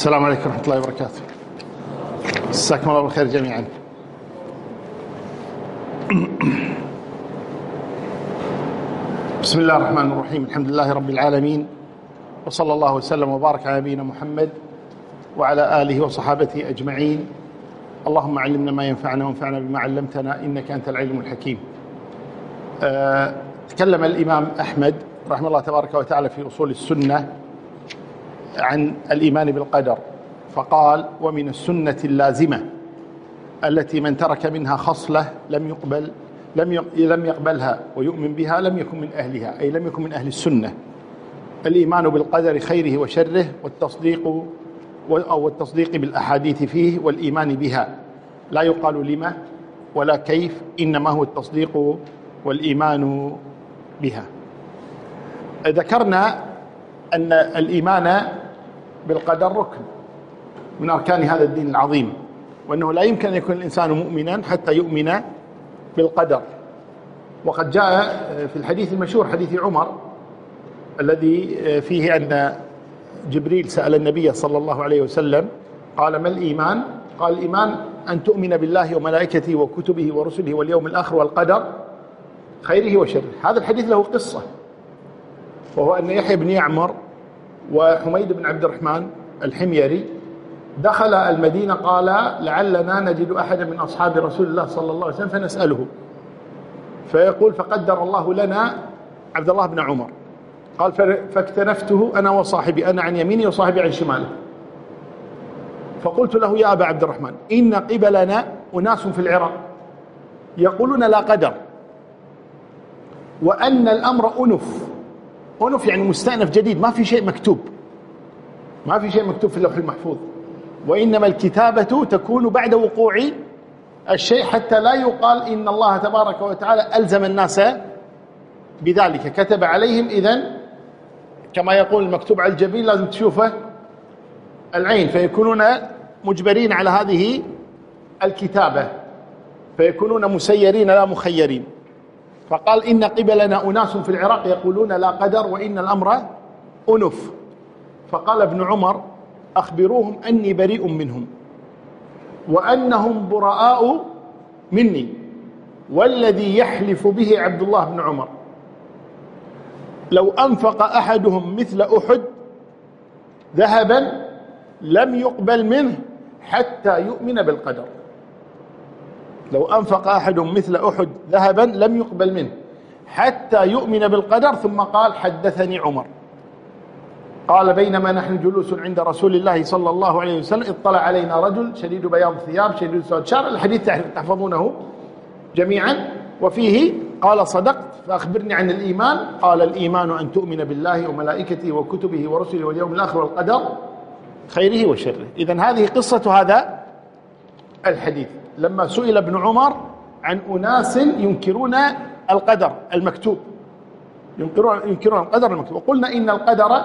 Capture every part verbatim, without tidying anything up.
السلام عليكم ورحمة الله وبركاته. مساكم الله بالخير جميعا. بسم الله الرحمن الرحيم. الحمد لله رب العالمين، وصلى الله وسلم وبارك على نبينا محمد وعلى آله وصحابته أجمعين. اللهم علمنا ما ينفعنا وانفعنا بما علمتنا إنك أنت العليم الحكيم. أه تكلم الإمام أحمد رحمه الله تبارك وتعالى في أصول السنة عن الإيمان بالقدر، فقال: ومن السنة اللازمة التي من ترك منها خصلة لم يقبل لم لم يقبلها ويؤمن بها لم يكن من أهلها، أي لم يكن من أهل السنة، الإيمان بالقدر خيره وشره، والتصديق أو التصديق بالأحاديث فيه والإيمان بها، لا يقال لما ولا كيف، إنما هو التصديق والإيمان بها. ذكرنا أن الإيمان بالقدر ركن من أركان هذا الدين العظيم، وأنه لا يمكن أن يكون الإنسان مؤمنا حتى يؤمن بالقدر. وقد جاء في الحديث المشهور حديث عمر الذي فيه أن جبريل سأل النبي صلى الله عليه وسلم قال: ما الإيمان؟ قال: الإيمان أن تؤمن بالله وملائكته وكتبه ورسله واليوم الآخر والقدر خيره وشره. هذا الحديث له قصة، وهو أن يحيى بن يعمر وحميد بن عبد الرحمن الحميري دخل المدينة، قال: لعلنا نجد أحدا من أصحاب رسول الله صلى الله عليه وسلم فنسأله، فيقول: فقدر الله لنا عبد الله بن عمر. قال: فاكتنفته أنا وصاحبي، أنا عن يميني وصاحبي عن شماله، فقلت له: يا أبا عبد الرحمن، إن قبلنا أناس في العراق يقولون لا قدر، وأن الأمر أنف. أنف يعني مستأنف جديد، ما في شيء مكتوب، ما في شيء مكتوب في اللوح المحفوظ، وإنما الكتابة تكون بعد وقوع الشيء، حتى لا يقال إن الله تبارك وتعالى ألزم الناس بذلك، كتب عليهم. إذن كما يقول المكتوب على الجبين لازم تشوفه العين، فيكونون مجبرين على هذه الكتابة، فيكونون مسيرين لا مخيرين. فقال: إن قبلنا أناس في العراق يقولون لا قدر وإن الأمر أنف. فقال ابن عمر: أخبروهم أني بريء منهم وأنهم براء مني، والذي يحلف به عبد الله بن عمر لو أنفق أحدهم مثل أحد ذهبا لم يقبل منه حتى يؤمن بالقدر. لو أنفق أحدهم مثل أحد ذهبا لم يقبل منه حتى يؤمن بالقدر. ثم قال: حدثني عمر قال: بينما نحن جلوس عند رسول الله صلى الله عليه وسلم اطلع علينا رجل شديد بياض الثياب شديد سواد الشعر. الحديث تحفظونه جميعا. وفيه قال: صدقت، فأخبرني عن الإيمان. قال: الإيمان أن تؤمن بالله وملائكته وكتبه ورسله واليوم الآخر والقدر خيره وشره. إذن هذه قصة هذا الحديث، لما سئل ابن عمر عن أناس ينكرون القدر المكتوب، ينكرون ينكرون القدر المكتوب، وقلنا إن القدر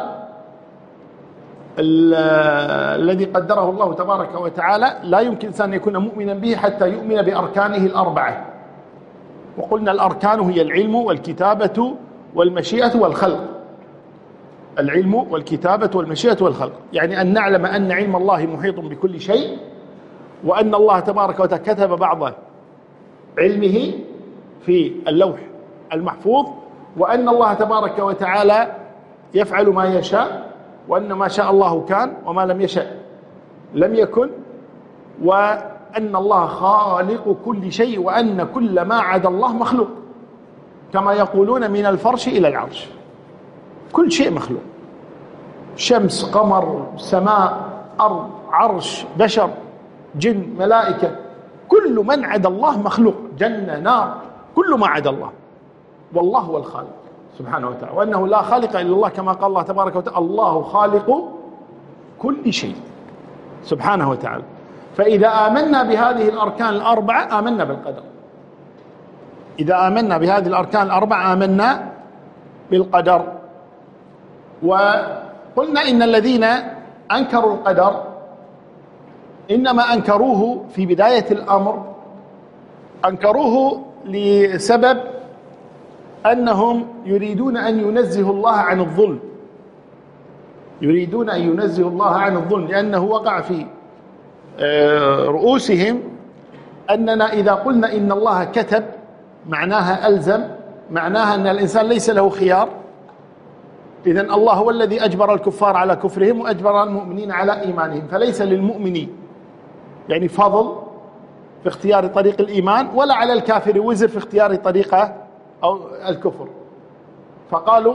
الذي قدره الله تبارك وتعالى لا يمكن إنسان أن يكون مؤمنا به حتى يؤمن بأركانه الأربعة. وقلنا الأركان هي العلم والكتابة والمشيئة والخلق. العلم والكتابة والمشيئة والخلق، يعني أن نعلم أن علم الله محيط بكل شيء، وأن الله تبارك وتعالى كتب بعض علمه في اللوح المحفوظ، وأن الله تبارك وتعالى يفعل ما يشاء، وأن ما شاء الله كان وما لم يشاء لم يكن، وأن الله خالق كل شيء، وأن كل ما عدا الله مخلوق، كما يقولون من الفرش إلى العرش كل شيء مخلوق، شمس، قمر، سماء، أرض، عرش، بشر، جن، ملائكة، كل من عدا الله مخلوق، جنة، نار، كل ما عدا الله، والله هو الخالق سبحانه وتعالى، وأنه لا خالق إلا الله، كما قال الله تبارك وتعالى: الله خالق كل شيء سبحانه وتعالى. فإذا آمنا بهذه الأركان الأربعة آمنا بالقدر. إذا آمنا بهذه الأركان الأربعة آمنا بالقدر. وقلنا إن الذين أنكروا القدر إنما أنكروه في بداية الأمر، أنكروه لسبب أنهم يريدون أن ينزهوا الله عن الظلم، يريدون أن ينزهوا الله عن الظلم، لأنه وقع في رؤوسهم أننا إذا قلنا إن الله كتب معناها ألزم، معناها أن الإنسان ليس له خيار، إذن الله هو الذي أجبر الكفار على كفرهم وأجبر المؤمنين على إيمانهم، فليس للمؤمن يعني فضل في اختيار طريق الإيمان، ولا على الكافر وزر في اختيار طريقه أو الكفر. فقالوا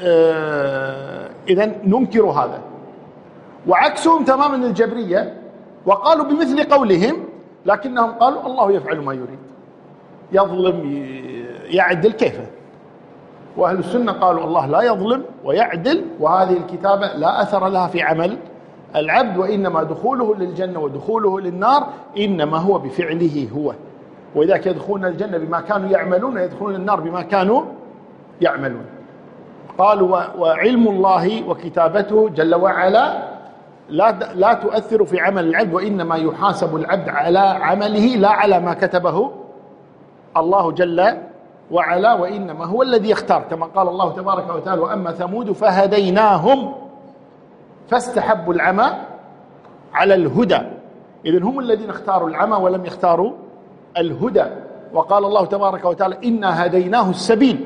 آه إذن ننكر هذا. وعكسهم تماما الجبرية، وقالوا بمثل قولهم، لكنهم قالوا الله يفعل ما يريد، يظلم يعدل كيفه. وأهل السنة قالوا الله لا يظلم ويعدل، وهذه الكتابة لا أثر لها في عمل العبد، وإنما دخوله للجنة ودخوله للنار إنما هو بفعله هو، وإذاك يدخلون الجنة بما كانوا يعملون ويدخلون النار بما كانوا يعملون. قالوا وعلم الله وكتابته جل وعلا لا لا تؤثر في عمل العبد، وإنما يحاسب العبد على عمله لا على ما كتبه الله جل وعلا، وإنما هو الذي يختار، كما قال الله تبارك وتعالى وأما ثمود فهديناهم فاستحبوا العمى على الهدى. إذن هم الذين اختاروا العمى ولم يختاروا الهدى. وقال الله تبارك وتعالى إنا هديناه السبيل،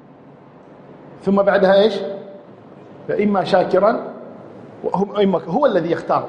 ثم بعدها إيش؟ فإما شاكرا هو الذي يختار،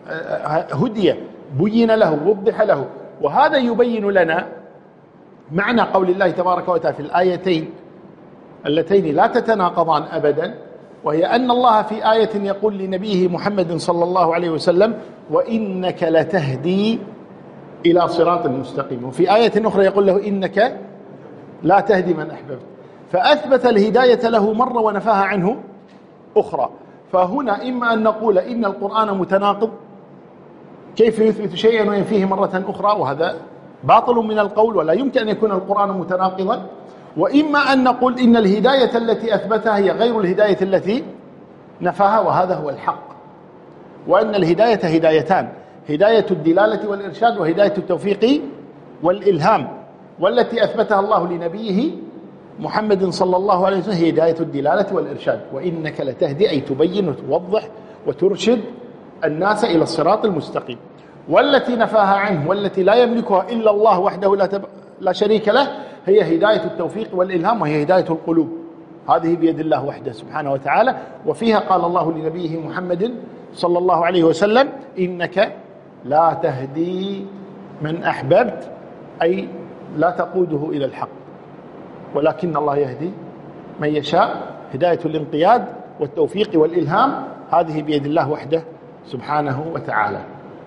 هدي بين له ووضح له. وهذا يبين لنا معنى قول الله تبارك وتعالى في الآيتين اللتين لا تتناقضان أبدا، وهي أن الله في آية يقول لنبيه محمد صلى الله عليه وسلم وإنك لتهدي إلى صراط مستقيم، وفي آية أخرى يقول له إنك لا تهدي من أحببت، فأثبت الهداية له مرة ونفاها عنه أخرى. فهنا إما أن نقول إن القرآن متناقض، كيف يثبت شيئا وينفيه مرة أخرى، وهذا باطل من القول ولا يمكن أن يكون القرآن متناقضا. وإما أن نقول إن الهداية التي أثبتها هي غير الهداية التي نفاها، وهذا هو الحق، وأن الهداية هدايتان، هداية الدلالة والإرشاد وهداية التوفيق والإلهام، والتي أثبتها الله لنبيه محمد صلى الله عليه وسلم هي هداية الدلالة والإرشاد، وإنك لتهدي أي تبين وتوضح وترشد الناس إلى الصراط المستقيم. والتي نفاها عنه والتي لا يملكها إلا الله وحده لا, تب... لا شريك له هي هداية التوفيق والإلهام، وهي هداية القلوب، هذه بيد الله وحده سبحانه وتعالى. وفيها قال الله لنبيه محمد صلى الله عليه وسلم إنك لا تهدي من أحببت، أي لا تقوده إلى الحق، ولكن الله يهدي من يشاء. هداية الانقياد والتوفيق والإلهام هذه بيد الله وحده سبحانه وتعالى.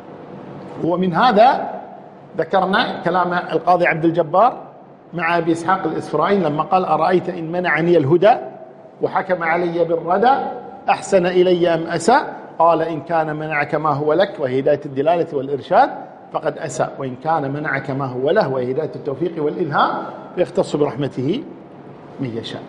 ومن هذا ذكرنا كلام القاضي عبد الجبار مع أبي إسحاق الإسفرايني لما قال أرأيت إن منعني الهدى وحكم علي بالردى أحسن إلي أم أساء؟ قال إن كان منعك ما هو لك وهي هداية الدلالة والإرشاد فقد أساء، وإن كان منعك ما هو له وهي هداية التوفيق والإلهام فيختص برحمته من يشاء.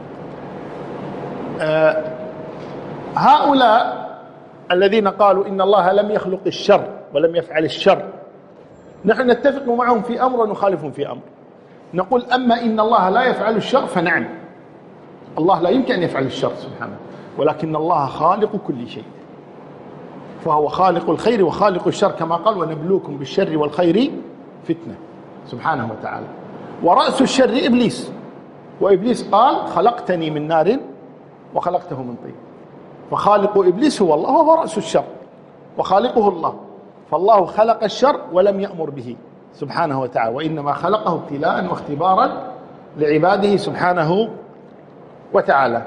آه هؤلاء الذين قالوا إن الله لم يخلق الشر ولم يفعل الشر، نحن نتفق معهم في أمر ونخالفهم في أمر. نقول أما إن الله لا يفعل الشر فنعم، الله لا يمكن أن يفعل الشر سبحانه، ولكن الله خالق كل شيء، فهو خالق الخير وخالق الشر، كما قال ونبلوكم بالشر والخير فتنة سبحانه وتعالى. ورأس الشر إبليس، وإبليس قال خلقتني من نار وخلقته من طين، فخالق إبليس هو الله وهو رأس الشر وخالقه الله. فالله خلق الشر ولم يأمر به سبحانه وتعالى، وإنما خلقه ابتلاء واختبارا لعباده سبحانه وتعالى.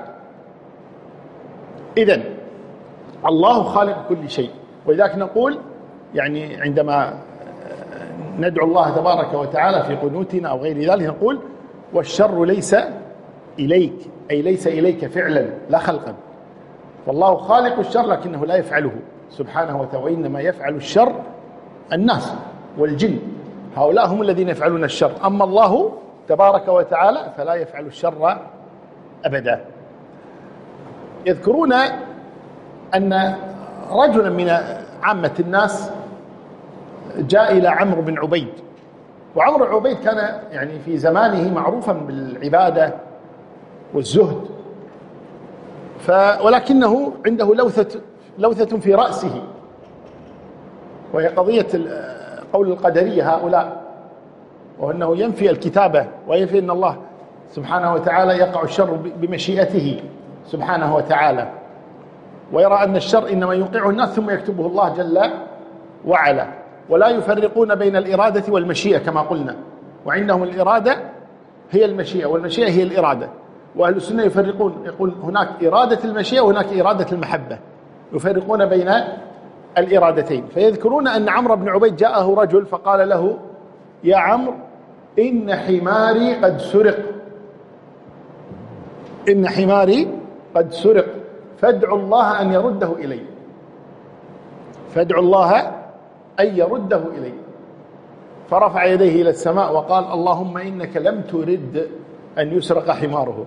إذن الله خالق كل شيء، ولذلك نقول يعني عندما ندعو الله تبارك وتعالى في قنوتنا أو غير ذلك نقول والشر ليس إليك، أي ليس إليك فعلا لا خلقا، فالله خالق الشر لكنه لا يفعله سبحانه وتعالى، وإنما يفعل الشر الناس والجن، هؤلاء هم الذين يفعلون الشر، أما الله تبارك وتعالى فلا يفعل الشر أبدا. يذكرون أن رجلا من عامة الناس جاء إلى عمرو بن عبيد، وعمرو بن عبيد كان يعني في زمانه معروفا بالعبادة والزهد، ف ولكنه عنده لوثة لوثة في رأسه، وهي قضية قول القدرية هؤلاء، وأنه ينفي الكتابة وينفي أن الله سبحانه وتعالى يقع الشر بمشيئته سبحانه وتعالى، ويرى أن الشر إنما يوقعه الناس ثم يكتبه الله جل وعلا، ولا يفرقون بين الإرادة والمشيئة كما قلنا، وعندهم الإرادة هي المشيئة والمشيئة هي الإرادة. وأهل السنة يفرقون، يقول هناك إرادة المشيئة وهناك إرادة المحبة، يفرقون بين الإرادتين. فيذكرون أن عمرو بن عبيد جاءه رجل فقال له: يا عمرو إن حماري قد سرق، إن حماري قد سرق فادعوا الله أن يرده إلي، فادعوا الله أن يرده إلي. فرفع يديه إلى السماء وقال: اللهم إنك لم ترد أن يسرق حماره.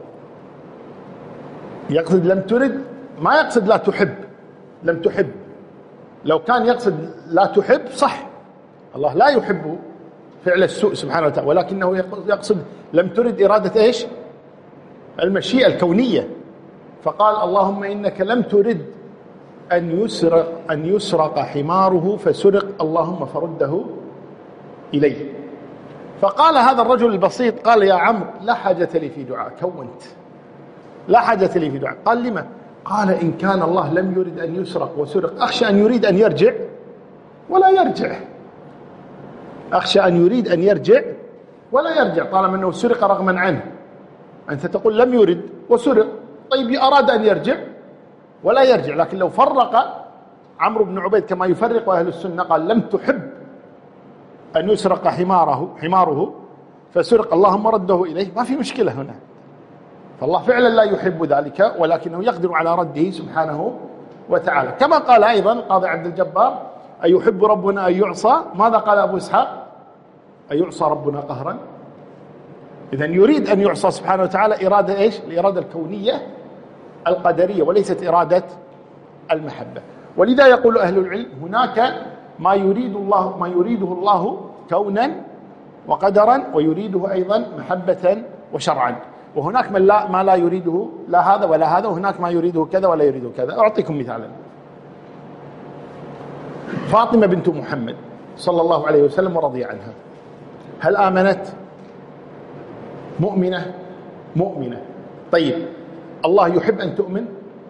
يقصد لم ترد، ما يقصد لا تحب، لم تحب. لو كان يقصد لا تحب صح، الله لا يحب فعل السوء سبحانه وتعالى، ولكنه يقصد لم ترد إرادة إيش؟ المشيئة الكونية. فقال: اللهم إنك لم ترد أن يسرق أن يسرق حماره فسرق، اللهم فرده إليه. فقال هذا الرجل البسيط، قال: يا عمرو لا حاجة لي في دعاء، كونت لا حاجة لي في دعاء. قال: لما؟ قال: إن كان الله لم يرد أن يسرق وسرق أخشى أن يريد أن يرجع ولا يرجع، أخشى أن يريد أن يرجع ولا يرجع، طالما أنه سرق رغما عنه. أنت تقول لم يرد وسرق، طيب أراد أن يرجع ولا يرجع. لكن لو فرق عمرو بن عبيد كما يفرق أهل السنة، قال: لم تحب أن يسرق حماره حماره فسرق، اللهم رده إليه، ما في مشكلة هنا. فالله فعلا لا يحب ذلك، ولكنه يقدر على رده سبحانه وتعالى. كما قال أيضا القاضي عبد الجبار: أيحب ربنا أن يعصى؟ ماذا قال أبو إسحاق؟ أن يعصى ربنا قهرا. إذن يريد أن يعصى سبحانه وتعالى إرادة إيش؟ الإرادة الكونية القدرية، وليست إرادة المحبة. ولذا يقول أهل العلم: هناك ما يريد الله ما يريده الله كونا وقدرا، ويريده أيضا محبة وشرعا، وهناك من لا ما لا يريده لا هذا ولا هذا، وهناك ما يريده كذا ولا يريده كذا. أعطيكم مثالا: فاطمة بنت محمد صلى الله عليه وسلم ورضي عنها، هل آمنت؟ مؤمنة مؤمنة. طيب الله يحب أن تؤمن؟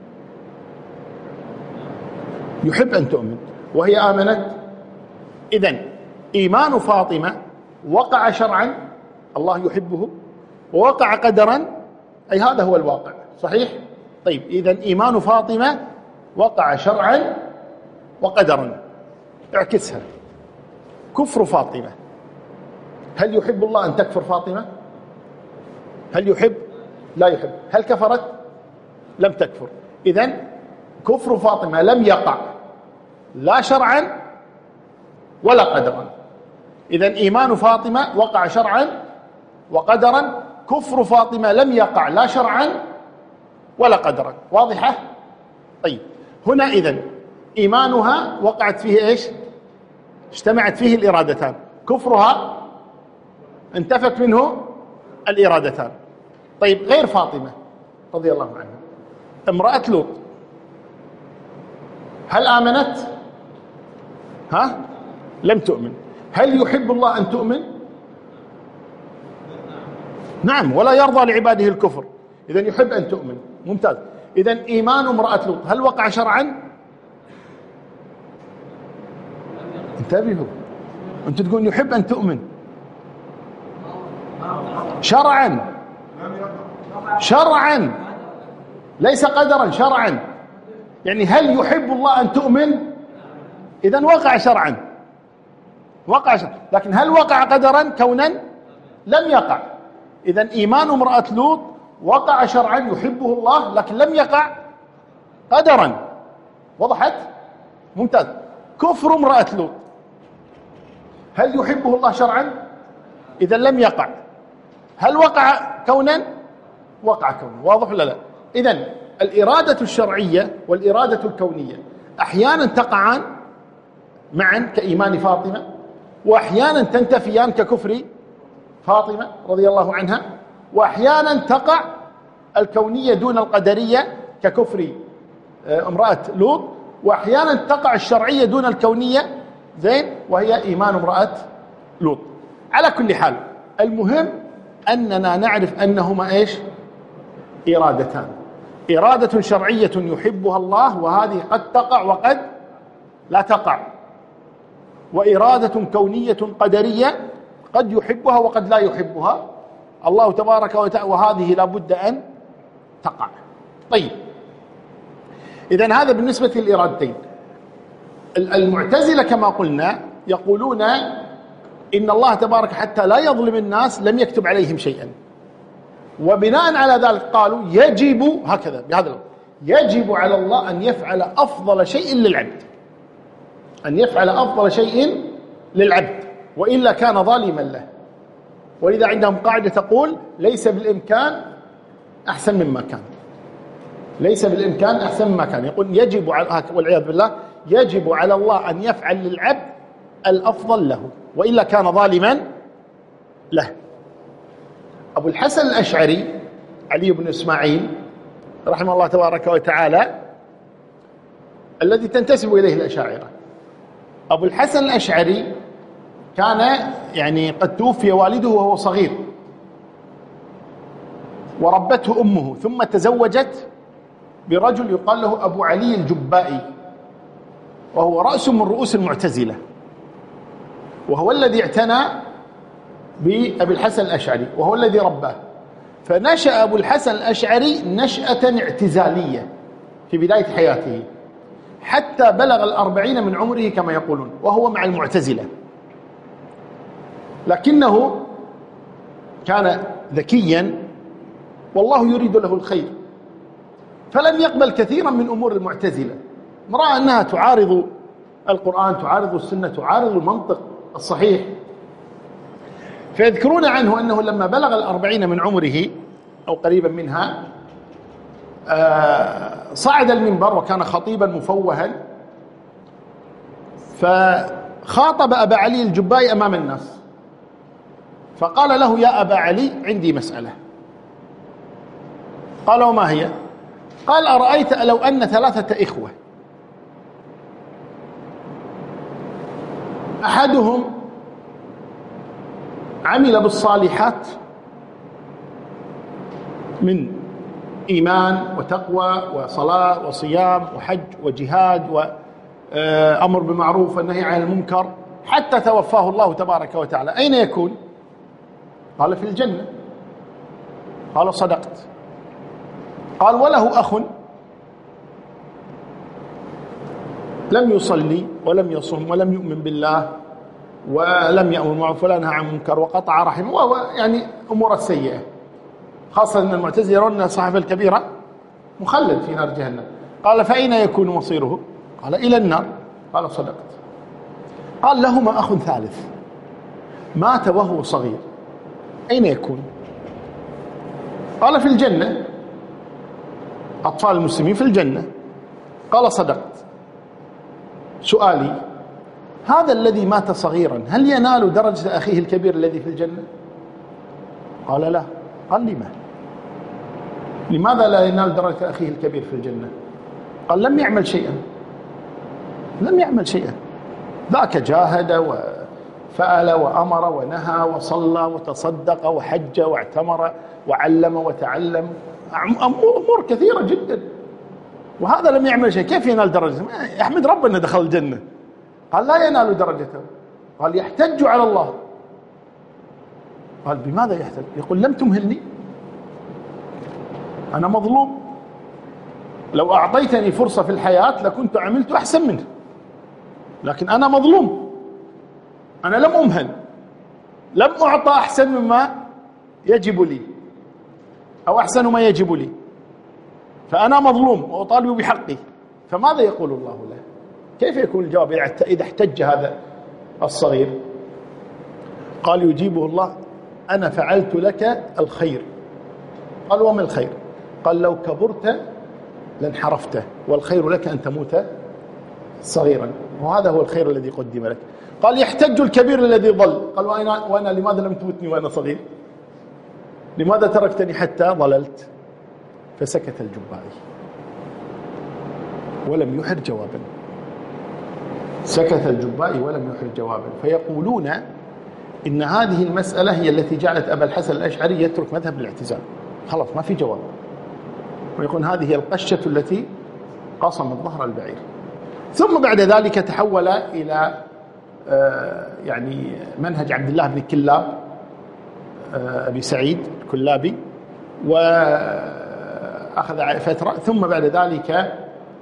يحب أن تؤمن وهي آمنت. إذن إيمان فاطمة وقع شرعا، الله يحبه، ووقع قدرا، أي هذا هو الواقع، صحيح؟ طيب إذن إيمان فاطمة وقع شرعا وقدرا. اعكسها: كفر فاطمة، هل يحب الله أن تكفر فاطمة؟ هل يحب؟ لا يحب. هل كفرت؟ لم تكفر. إذن كفر فاطمة لم يقع لا شرعا ولا قدرا. إذن إيمان فاطمة وقع شرعا وقدرا، كفر فاطمة لم يقع لا شرعا ولا قدرا. واضحة؟ طيب هنا إذن إيمانها وقعت فيه إيش؟ اجتمعت فيه الإرادتان. كفرها انتفت منه الإرادتان. طيب غير فاطمة رضي الله عنها، امرأة لوط، هل آمنت؟ ها؟ لم تؤمن. هل يحب الله أن تؤمن؟ نعم، ولا يرضى لعباده الكفر. إذن يحب أن تؤمن. ممتاز. إذن إيمان امرأة لوط هل وقع شرعا؟ انتبهوا، أنتم تقولون يحب أن تؤمن شرعا، شرعا ليس قدرا، شرعا. يعني هل يحب الله أن تؤمن؟ إذن وقع شرعا، وقع شرعا. لكن هل وقع قدرا كونا؟ لم يقع. إذن إيمان امرأة لوط وقع شرعا، يحبه الله، لكن لم يقع قدرا. وضحت؟ ممتاز. كفر امرأة لوط هل يحبه الله شرعا؟ إذن لم يقع. هل وقع كونا؟ وقع كونا. واضح ولا لا؟ إذن الإرادة الشرعية والإرادة الكونية أحيانا تقعان معا كإيمان فاطمة، وأحيانا تنتفيان ككفر فاطمة رضي الله عنها، وأحيانا تقع الكونية دون القدرية ككفر امرأة لوط، وأحيانا تقع الشرعية دون الكونية، زين، وهي إيمان امرأة لوط. على كل حال المهم أننا نعرف أنهما إيش؟ إرادتان، إرادة شرعية يحبها الله وهذه قد تقع وقد لا تقع، وإرادة كونية قدرية قد يحبها وقد لا يحبها الله تبارك وتعالى، وهذه لا بد أن تقع. طيب، إذن هذا بالنسبة للإرادتين. المعتزلة كما قلنا يقولون إن الله تبارك حتى لا يظلم الناس لم يكتب عليهم شيئا، وبناء على ذلك قالوا يجب هكذا بهذا الوقت يجب على الله أن يفعل أفضل شيء للعبد، أن يفعل أفضل شيء للعبد، وإلا كان ظالما له. ولذا عندهم قاعدة تقول ليس بالإمكان أحسن مما كان، ليس بالإمكان أحسن مما كان. يقول يجب على، والعياذ بالله، يجب على الله أن يفعل للعبد الأفضل له، وإلا كان ظالما له. أبو الحسن الأشعري علي بن إسماعيل رحمه الله تبارك وتعالى الذي تنتسب إليه الأشاعرة، أبو الحسن الأشعري كان يعني قد توفي والده وهو صغير، وربته أمه، ثم تزوجت برجل يقال له أبو علي الجبائي، وهو رأس من رؤوس المعتزلة، وهو الذي اعتنى بأبي الحسن الأشعري وهو الذي رباه. فنشأ أبو الحسن الأشعري نشأة اعتزالية في بداية حياته حتى بلغ الأربعين من عمره كما يقولون، وهو مع المعتزلة، لكنه كان ذكيا والله يريد له الخير، فلم يقبل كثيرا من أمور المعتزلة، رأى أنها تعارض القرآن، تعارض السنة، تعارض المنطق الصحيح. فيذكرون عنه أنه لما بلغ الأربعين من عمره أو قريبا منها صعد المنبر وكان خطيبا مفوها، فخاطب أبا علي الجبائي أمام الناس، فقال له يا أبا علي عندي مسألة. قال وما هي؟ قال أرأيت لو أن ثلاثة إخوة أحدهم عمل بالصالحات من إيمان وتقوى وصلاة وصيام وحج وجهاد وأمر بالمعروف والنهي عن المنكر حتى توفاه الله تبارك وتعالى، أين يكون؟ قال في الجنة. قال صدقت. قال وله أخ لم يصلي ولم يصم ولم يؤمن بالله ولم يأمر بالمعروف ولا نهى عن المنكر وقطع رحمه، وهو يعني أمور السيئة، خاصة أن المعتزلة يرون أن صاحب الكبيرة مخلد في نار جهنم. قال فأين يكون مصيره؟ قال إلى النار. قال صدقت. قال لهما أخ ثالث مات وهو صغير، أين يكون؟ قال في الجنة، أطفال المسلمين في الجنة. قال صدقت. سؤالي هذا الذي مات صغيرا هل ينال درجة أخيه الكبير الذي في الجنة؟ قال لا. قال لما؟ لماذا لا ينال درجة أخيه الكبير في الجنة؟ قال لم يعمل شيئا، لم يعمل شيئا، ذاك جاهد وفعل وأمر ونهى وصلى وتصدق وحج واعتمر وعلم وتعلم، أمور كثيرة جدا، وهذا لم يعمل شيء، كيف ينال درجة؟ يحمد ربنا دخل الجنة. قال لا ينال درجته. قال يحتج على الله. قال بماذا يحتج؟ يقول لم تمهلني، أنا مظلوم، لو أعطيتني فرصة في الحياة لكنت عملت أحسن منه، لكن أنا مظلوم، أنا لم أمهل، لم أعطى أحسن مما يجب لي أو أحسن ما يجب لي، فأنا مظلوم وأطالب بحقي. فماذا يقول الله له؟ كيف يكون الجواب إذا احتج هذا الصغير؟ قال يجيبه الله أنا فعلت لك الخير. قال وما الخير؟ قال لو كبرت لانحرفت، والخير لك أن تموت صغيرا، وهذا هو الخير الذي قدم لك. قال يحتج الكبير الذي ضل. قال وأنا, وأنا لماذا لم تمتني وأنا صغير؟ لماذا تركتني حتى ضللت؟ فسكت الجبائي. ولم يحر جوابا. سكت الجبائي ولم يحر جوابا. فيقولون إن هذه المسألة هي التي جعلت أبا الحسن الأشعري يترك مذهب الاعتزال، خلاص ما في جواب، ويكون هذه هي القشة التي قصمت ظهر البعير. ثم بعد ذلك تحول إلى يعني منهج عبد الله بن كلاب أبي سعيد الكلابي، وأخذ فترة، ثم بعد ذلك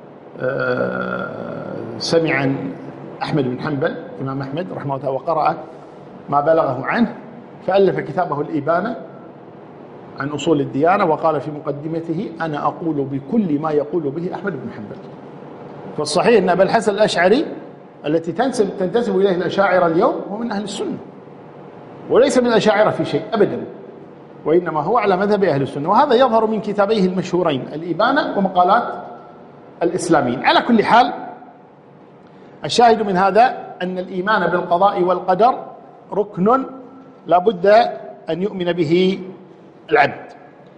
سمع عن أحمد بن حنبل إمام أحمد رحمه الله وقرأ ما بلغه عنه، فألف كتابه الإبانة عن أصول الديانة، وقال في مقدمته: أنا أقول بكل ما يقول به أحمد بن حنبل. فالصحيح أن أبا الحسن الأشعري التي تنسب تنتسب إليه الأشاعرة اليوم هو من أهل السنة، وليس من الأشاعرة في شيء أبدا، وإنما هو على مذهب أهل السنة. وهذا يظهر من كتابيه المشهورين الإبانة ومقالات الإسلاميين. على كل حال، الشاهد من هذا أن الإيمان بالقضاء والقدر ركن لا بد أن يؤمن به العبد.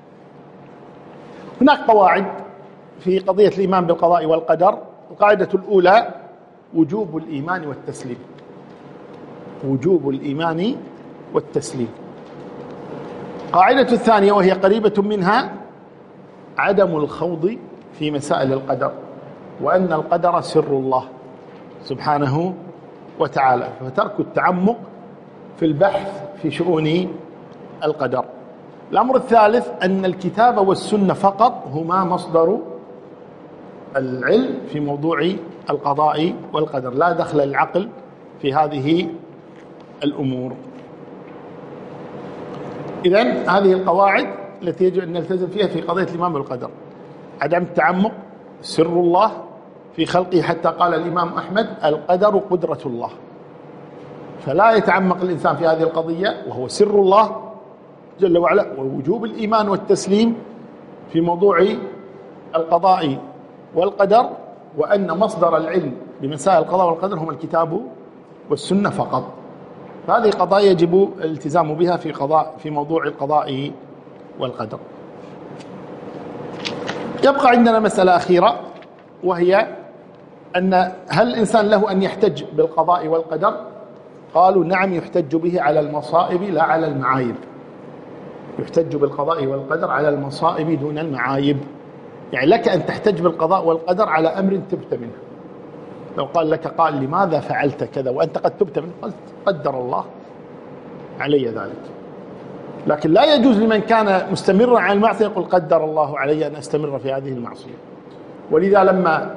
هناك قواعد في قضية الإيمان بالقضاء والقدر. القاعدة الأولى وجوب الإيمان والتسليم، وجوب الإيمان والتسليم. القاعدة الثانية وهي قريبة منها عدم الخوض في مسائل القدر، وأن القدر سر الله سبحانه وتعالى، فترك التعمق في البحث في شؤون القدر. الأمر الثالث أن الكتاب والسنة فقط هما مصدر العلم في موضوع القضاء والقدر، لا دخل للعقل في هذه الأمور. إذن هذه القواعد التي يجب أن نلتزم فيها في قضية الإيمان بالقدر: عدم التعمق، سر الله في خلقه، حتى قال الإمام أحمد: القدر قدرة الله، فلا يتعمق الإنسان في هذه القضية وهو سر الله جل وعلا. ووجوب الإيمان والتسليم في موضوع القضاء والقدر، وأن مصدر العلم بمسائل القضاء والقدر هم الكتاب والسنة فقط. فهذه قضايا يجب الالتزام بها في قضاء في موضوع القضاء والقدر. يبقى عندنا مسألة أخيرة، وهي أن هل الإنسان له أن يحتج بالقضاء والقدر؟ قالوا نعم، يحتج به على المصائب لا على المعايب. يحتج بالقضاء والقدر على المصائب دون المعايب. يعني لك أن تحتج بالقضاء والقدر على أمر تبت منه. لو قال لك قال لماذا فعلت كذا وأنت قد تبت منه، قلت قدر الله علي ذلك. لكن لا يجوز لمن كان مستمرا على المعصية يقول قدر الله علي أن أستمر في هذه المعصية. ولذا لما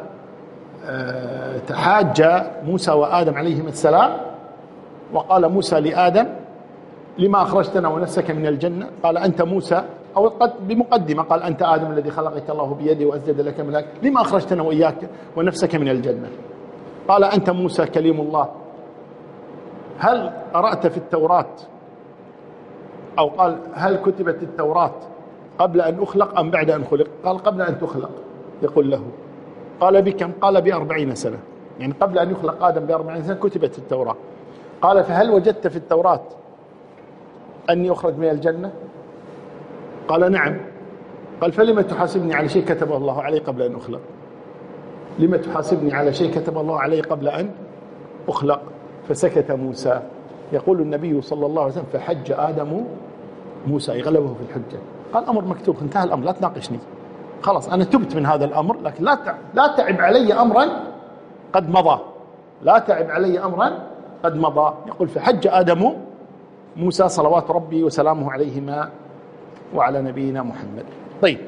تحاج موسى وآدم عليهما السلام، وقال موسى لآدم: لما أخرجتنا ونفسك من الجنة؟ قال: أنت موسى، أو بمقدمة قال: أنت آدم الذي خلقك الله بيده وأسجد لك ملائكة، لما أخرجتنا وإياك ونفسك من الجنة؟ قال: أنت موسى كليم الله، هل قرأت في التوراة، أو قال: هل كتبت التوراة قبل أن أخلق أم بعد أن خلق؟ قال: قبل أن تخلق. يقول له: قال: بكم؟ قال: بأربعين سنة، يعني قبل أن يخلق آدم بأربعين سنة كتبت التوراة. قال: فهل وجدت في التوراة أني أخرج من الجنة؟ قال: نعم. قال: فلما تحاسبني على شيء كتبه الله علي قبل أن أخلق؟ لما تحاسبني على شيء كتب الله علي قبل أن أخلق؟ فسكت موسى. يقول النبي صلى الله عليه وسلم: فحج آدم موسى، يغلبه في الحجة. قال: أمر مكتوب، انتهى الأمر، لا تناقشني، خلاص أنا تبت من هذا الأمر، لكن لا لا تعب علي أمرا قد مضى، لا تعب علي أمرا قد مضى. يقول: فحج آدم موسى صلوات ربي وسلامه عليهما وعلى نبينا محمد. طيب،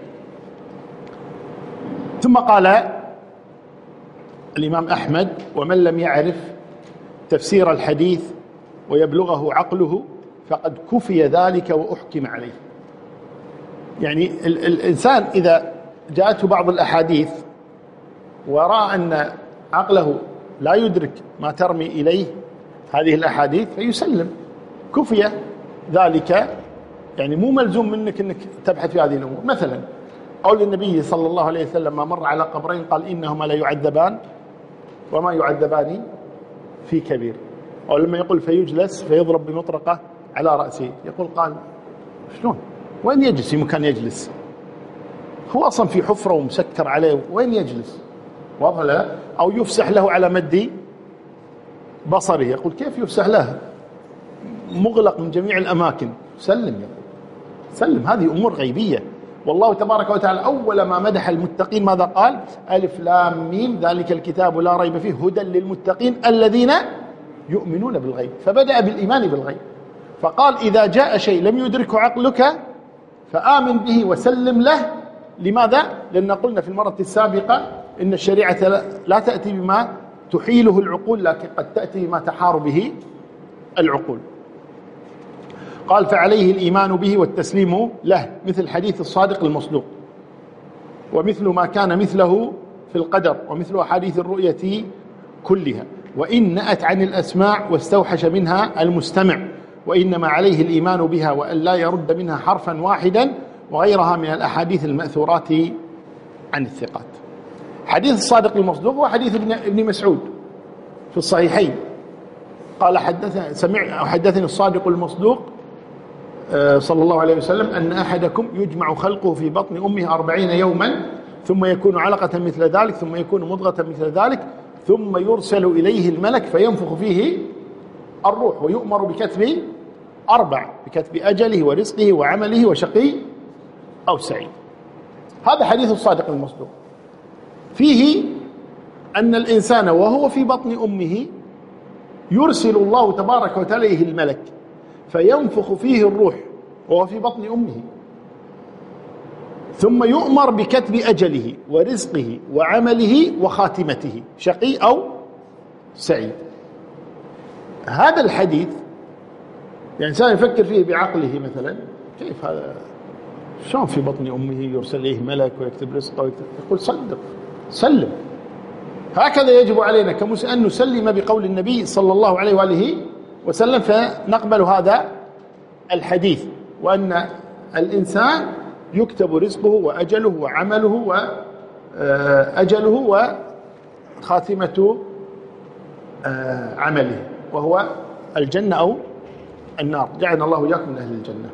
ثم قال الإمام أحمد: ومن لم يعرف تفسير الحديث ويبلغه عقله فقد كفي ذلك وأحكم عليه. يعني ال الإنسان إذا جاءته بعض الأحاديث ورأى أن عقله لا يدرك ما ترمي إليه هذه الأحاديث فيسلم، كفي ذلك. يعني مو ملزوم منك أنك تبحث في هذه الأمور. مثلا قول النبي صلى الله عليه وسلم: ما مر على قبرين قال إنهما لا يعذبان وما يعذبان في كبير. أو لما يقول فيجلس فيضرب بمطرقة على رأسه، يقول قال شلون؟ وين يجلس في مكان يجلس؟ هو أصلا في حفرة ومسكر عليه، وين يجلس؟ واضح لا؟ أو يفسح له على مد بصره. يقول كيف يفسح له؟ مغلق من جميع الأماكن. سلم يقول سلم، هذه أمور غيبية. والله تبارك وتعالى أول ما مدح المتقين ماذا قال؟ ألف لام ميم ذلك الكتاب لا ريب فيه هدى للمتقين الذين يؤمنون بالغيب. فبدأ بالإيمان بالغيب، فقال إذا جاء شيء لم يدركه عقلك فآمن به وسلم له. لماذا؟ لأن قلنا في المرة السابقة إن الشريعة لا تأتي بما تحيله العقول، لكن قد تأتي بما تحار به العقول. قال فعليه الإيمان به والتسليم له، مثل حديث الصادق المصدوق، ومثل ما كان مثله في القدر، ومثل أحاديث الرؤية كلها، وإن نأت عن الأسماع واستوحش منها المستمع، وإنما عليه الإيمان بها وأن لا يرد منها حرفا واحدا، وغيرها من الأحاديث المأثورات عن الثقات. حديث الصادق المصدوق هو حديث ابن مسعود في الصحيحين، قال حدث سمع حدثني الصادق المصدوق صلى الله عليه وسلم أن أحدكم يجمع خلقه في بطن أمه أربعين يوما ثم يكون علقة مثل ذلك ثم يكون مضغة مثل ذلك ثم يرسل إليه الملك فينفخ فيه الروح ويؤمر بكتب أربع، بكتب أجله ورزقه وعمله وشقي أو سعيد. هذا حديث الصادق المصدوق، فيه أن الإنسان وهو في بطن أمه يرسل الله تبارك وتعالى إليه الملك فينفخ فيه الروح وهو في بطن أمه، ثم يؤمر بكتب أجله ورزقه وعمله وخاتمته شقي أو سعيد. هذا الحديث يعني إنسان يفكر فيه بعقله مثلا، كيف هذا؟ شلون في بطن أمه يرسل إليه ملك ويكتب رزقه ويكتب؟ يقول صدق سلم. هكذا يجب علينا كمسلم أن نسلم بقول النبي صلى الله عليه وآله وسلم، فنقبل هذا الحديث، وأن الإنسان يكتب رزقه وأجله وعمله وأجله وخاتمة عمله وهو الجنة أو النار. جعلنا الله إياكم من أهل الجنة.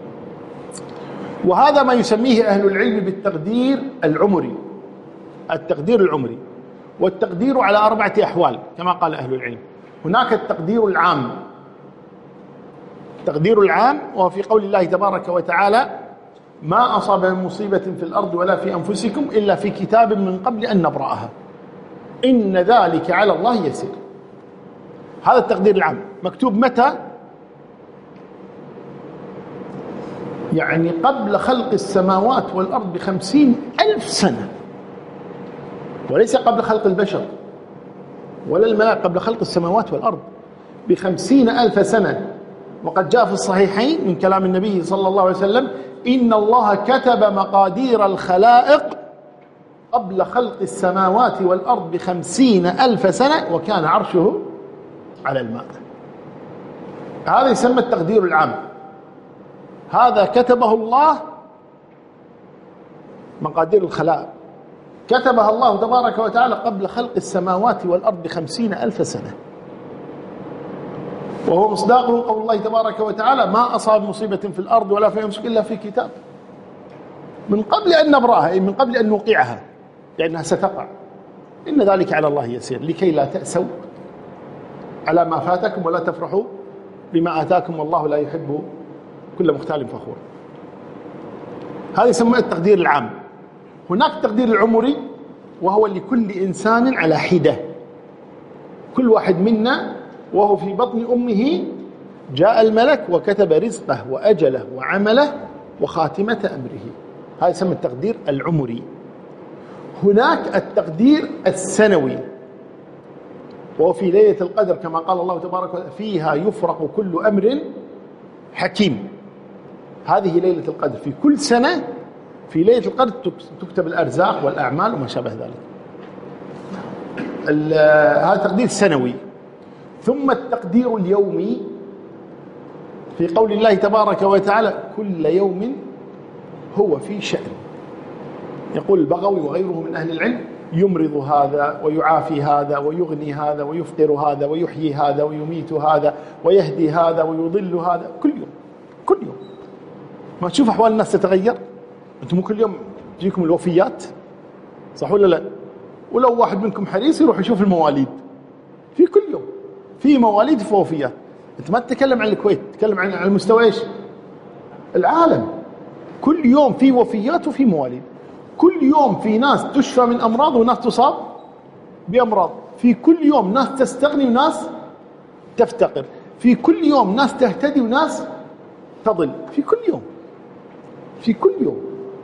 وهذا ما يسميه أهل العلم بالتقدير العمري. التقدير العمري، والتقدير على أربعة أحوال كما قال أهل العلم. هناك التقدير العام، التقدير العام وهو في قول الله تبارك وتعالى ما أصاب من مصيبة في الأرض ولا في أنفسكم إلا في كتاب من قبل أن نبرأها إن ذلك على الله يسير. هذا التقدير العام مكتوب متى؟ يعني قبل خلق السماوات والأرض بخمسين ألف سنة، وليس قبل خلق البشر ولا الملائكة، قبل خلق السماوات والأرض بخمسين ألف سنة. وقد جاء في الصحيحين من كلام النبي صلى الله عليه وسلم إن الله كتب مقادير الخلائق قبل خلق السماوات والأرض بخمسين ألف سنة وكان عرشه على الماء. هذا يسمى التقدير العام، هذا كتبه الله، مقادير الخلائق كتبها الله تبارك وتعالى قبل خلق السماوات والأرض بخمسين ألف سنة، وهو مصداقه قول الله تبارك وتعالى ما أصاب مصيبة في الأرض ولا في أنفسكم إلا في كتاب من قبل أن نبرأها، أي من قبل أن نوقعها، لأنها ستقع. إن ذلك على الله يسير لكي لا تأسوا على ما فاتكم ولا تفرحوا بما آتاكم والله لا يحب كل مختال فخور. هذا يسمى التقدير العام. هناك التقدير العمري وهو لكل إنسان على حدة، كل واحد منا وهو في بطن أمه جاء الملك وكتب رزقه وأجله وعمله وخاتمة أمره. هذا يسمى التقدير العمري. هناك التقدير السنوي وهو في ليلة القدر كما قال الله تبارك وتعالى فيها يفرق كل أمر حكيم. هذه ليلة القدر، في كل سنة في ليلة القدر تكتب الأرزاق والأعمال وما شابه ذلك. هذا تقدير سنوي. ثم التقدير اليومي في قول الله تبارك وتعالى كل يوم هو في شأن. يقول البغوي وغيره من أهل العلم يمرض هذا ويعافي هذا ويغني هذا ويفقر هذا ويحيي هذا ويميت هذا ويهدي هذا ويضل هذا، كل يوم كل يوم. ما تشوف أحوال الناس تتغير؟ أنتم كل يوم تجيكم الوفيات صح ولا لا؟ ولو واحد منكم حريص يروح يشوف المواليد في كل يوم، في مواليد في وفيات. انت ما تتكلم عن الكويت، تتكلم عن على مستوى ايش؟ العالم. كل يوم في وفيات وفي مواليد، كل يوم في ناس تشفى من امراض وناس تصاب بامراض، في كل يوم ناس تستغني وناس تفتقر، في كل يوم ناس تهتدي وناس تضل، في كل يوم في كل يوم.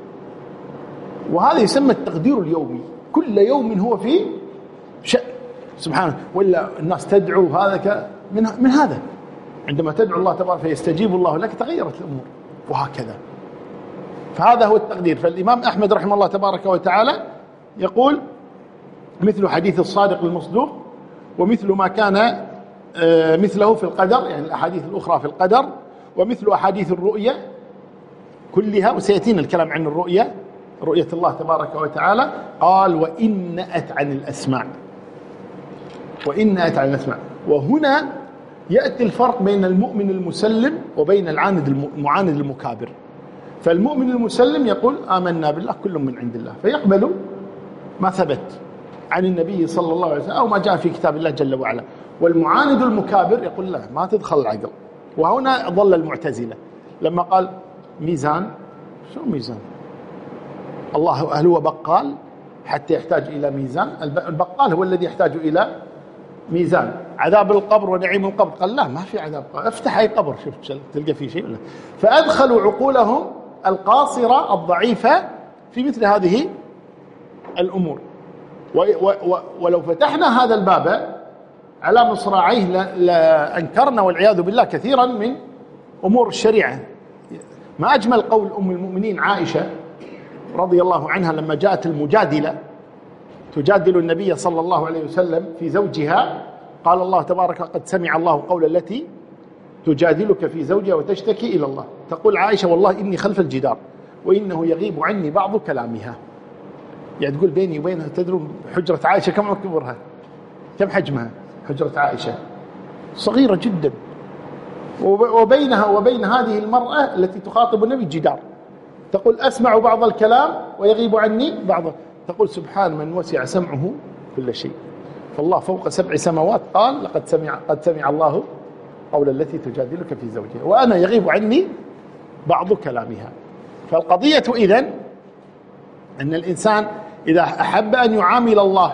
وهذا يسمى التقدير اليومي، كل يوم هو في شأن سبحانه. ولا الناس تدعو هذا ك من من هذا، عندما تدعو الله تبارك فيستجيب الله لك تغيرت الامور، وهكذا. فهذا هو التقدير. فالامام احمد رحمه الله تبارك وتعالى يقول مثل حديث الصادق المصدوق، ومثل ما كان مثله في القدر، يعني الاحاديث الاخرى في القدر، ومثل احاديث الرؤيا كلها، وسياتينا الكلام عن الرؤيا، رؤية الله تبارك وتعالى. قال وإن نأت عن الأسماع، وإن نأت عن الأسماع. وهنا يأتي الفرق بين المؤمن المسلم وبين العاند المعاند المكابر. فالمؤمن المسلم يقول آمنا بالله كل من عند الله، فيقبل ما ثبت عن النبي صلى الله عليه وسلم أو ما جاء في كتاب الله جل وعلا. والمعاند المكابر يقول لا، ما تدخل العقل. وهنا ضل المعتزلة لما قال ميزان. شو ميزان؟ الله هل هو بقال حتى يحتاج إلى ميزان؟ البقال هو الذي يحتاج إلى ميزان. عذاب القبر ونعيم القبر، قال لا، ما في عذاب قبر، افتح أي قبر شوف تلقى فيه شيء ولا. فأدخلوا عقولهم القاصرة الضعيفة في مثل هذه الأمور. ولو فتحنا هذا الباب على مصراعيه لأنكرنا والعياذ بالله كثيرا من أمور الشريعة. ما أجمل قول أم المؤمنين عائشة رضي الله عنها لما جاءت المجادلة تجادل النبي صلى الله عليه وسلم في زوجها، قال الله تبارك قد سمع الله قول التي تجادلك في زوجها وتشتكي إلى الله. تقول عائشة والله إني خلف الجدار وإنه يغيب عني بعض كلامها. يعني تقول بيني وبينها، تدرون حجرة عائشة كم كبرها؟ كم حجمها حجرة عائشة؟ صغيرة جدا. وبينها وبين هذه المرأة التي تخاطب النبي جدار. تقول أسمع بعض الكلام ويغيب عني بعضه. تقول سبحان من وسع سمعه كل شيء. فالله فوق سبع سماوات قال لقد سمع قد سمع الله قول التي تجادلك في زوجها وأنا يغيب عني بعض كلامها. فالقضية إذن أن الإنسان إذا أحب أن يعامل الله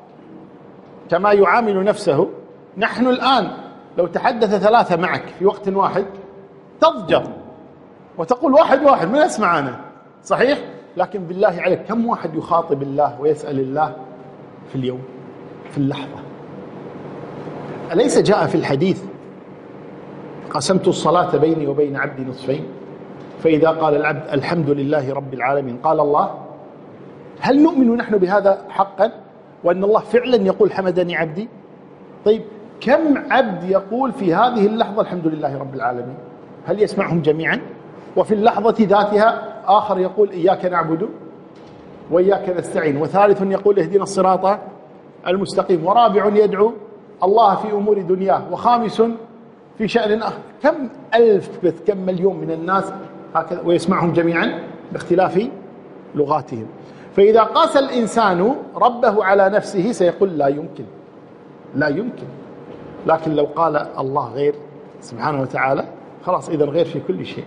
كما يعامل نفسه. نحن الآن لو تحدث ثلاثة معك في وقت واحد تضجر وتقول واحد واحد من أسمع أنا، صحيح؟ لكن بالله عليك كم واحد يخاطب الله ويسأل الله في اليوم، في اللحظة؟ أليس جاء في الحديث قسمت الصلاة بيني وبين عبدي نصفين فإذا قال العبد الحمد لله رب العالمين قال الله. هل نؤمن نحن بهذا حقا وأن الله فعلا يقول حمدني عبدي؟ طيب كم عبد يقول في هذه اللحظة الحمد لله رب العالمين؟ هل يسمعهم جميعا؟ وفي اللحظة ذاتها آخر يقول إياك نعبد وإياك نستعين، وثالث يقول اهدنا الصراط المستقيم، ورابع يدعو الله في أمور دنياه، وخامس في شأن آخر. كم ألف بث كم مليون من الناس هكذا ويسمعهم جميعا باختلاف لغاتهم. فإذا قاس الإنسان ربه على نفسه سيقول لا يمكن لا يمكن. لكن لو قال الله غير سبحانه وتعالى خلاص إذا غير في كل شيء،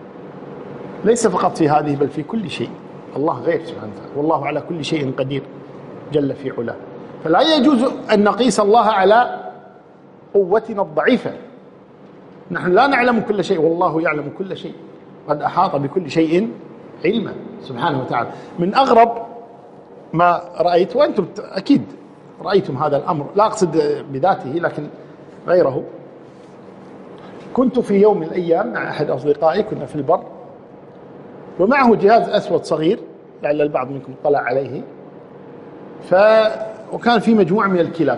ليس فقط في هذه بل في كل شيء. الله غير سبحانه وتعالى، والله على كل شيء قدير جل في علاه. فلا يجوز أن نقيس الله على قوتنا الضعيفة. نحن لا نعلم كل شيء والله يعلم كل شيء، قد أحاط بكل شيء علما سبحانه وتعالى. من أغرب ما رأيت، وأنتم أكيد رأيتم هذا الأمر، لا أقصد بذاته لكن غيره. كنت في يوم من الأيام مع أحد أصدقائي، كنا في البر ومعه جهاز أسود صغير لعل البعض منكم طلع عليه، ف وكان في مجموعة من الكلاب،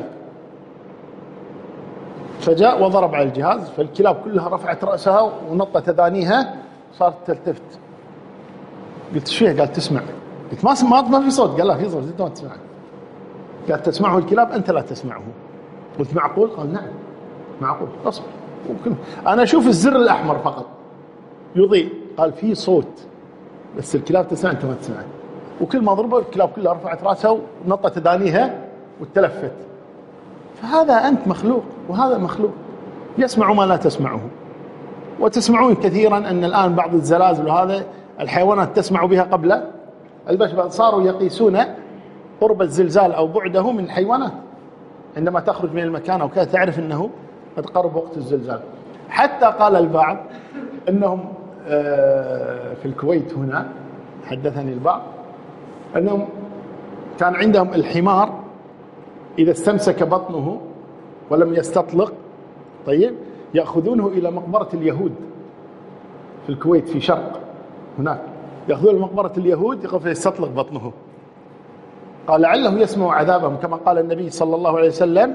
فجاء وضرب على الجهاز، فالكلاب كلها رفعت رأسها ونطت أذانيها صارت تلتفت. قلت ايش فيها؟ قال تسمع. قلت ما ما في صوت. قال لا في صوت، انت ما تسمع. قال تسمعه الكلاب أنت لا تسمعه. قلت معقول؟ قال نعم معقول. اصبر أنا أشوف الزر الأحمر فقط يضيء. قال في صوت بس الكلاب تسمع أنت ما تسمع. وكل ما ضربه الكلاب كلها رفعت راسها ونطت دانيها وتلفت. فهذا أنت مخلوق وهذا مخلوق، يسمع ما لا تسمعه. وتسمعون كثيرا أن الآن بعض الزلازل وهذا الحيوانات تسمع بها قبل البشر، صاروا يقيسون قرب الزلزال أو بعده من الحيوانات، عندما تخرج من المكان أو كذا تعرف أنه قد قرب وقت الزلزال. حتى قال البعض أنهم في الكويت هنا، حدثني البعض أنهم كان عندهم الحمار إذا استمسك بطنه ولم يستطلق، طيب، يأخذونه إلى مقبرة اليهود في الكويت في شرق هناك، يأخذونه إلى مقبرة اليهود يقف يستطلق بطنه. قال لعله يسمع عذابهم، كما قال النبي صلى الله عليه وسلم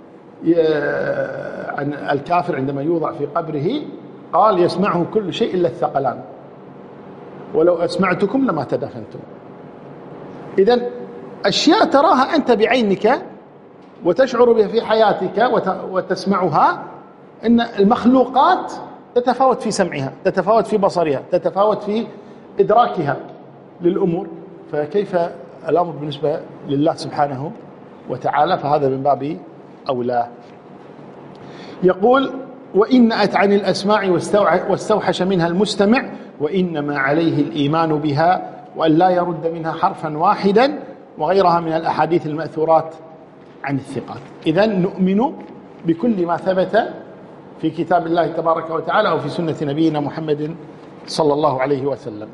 عن الكافر عندما يوضع في قبره، قال يسمعه كل شيء إلا الثقلان، ولو أسمعتكم لما تدفنتم. إذن أشياء تراها أنت بعينك وتشعر بها في حياتك وتسمعها، إن المخلوقات تتفاوت في سمعها، تتفاوت في بصرها، تتفاوت في إدراكها للأمور، فكيف الأمر بالنسبة لله سبحانه وتعالى؟ فهذا من باب أولى. يقول وإن أت عن الأسماع واستوحش منها المستمع، وإنما عليه الإيمان بها وأن لا يرد منها حرفا واحدا، وغيرها من الأحاديث المأثورات عن الثقات. إذن نؤمن بكل ما ثبت في كتاب الله تبارك وتعالى أو في سنة نبينا محمد صلى الله عليه وسلم.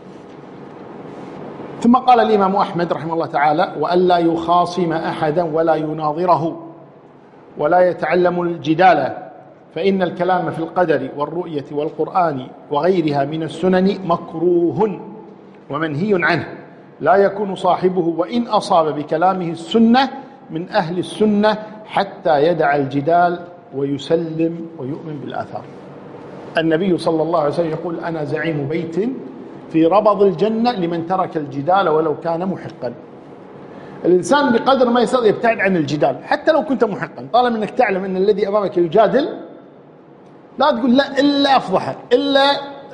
ثم قال الإمام أحمد رحمه الله تعالى وأن لا يخاصم أحدا ولا يناظره ولا يتعلم الجدال، فإن الكلام في القدر والرؤية والقرآن وغيرها من السنن مكروه ومنهي عنه، لا يكون صاحبه وإن أصاب بكلامه السنة من أهل السنة حتى يدع الجدال ويسلم ويؤمن بالآثار. النبي صلى الله عليه وسلم يقول أنا زعيم بيت في ربض الجنة لمن ترك الجدال ولو كان محقا. الإنسان بقدر ما يستطيع يبتعد عن الجدال حتى لو كنت محقا، طالما أنك تعلم أن الذي أمامك يجادل لا تقول لا إلا أفضحه إلا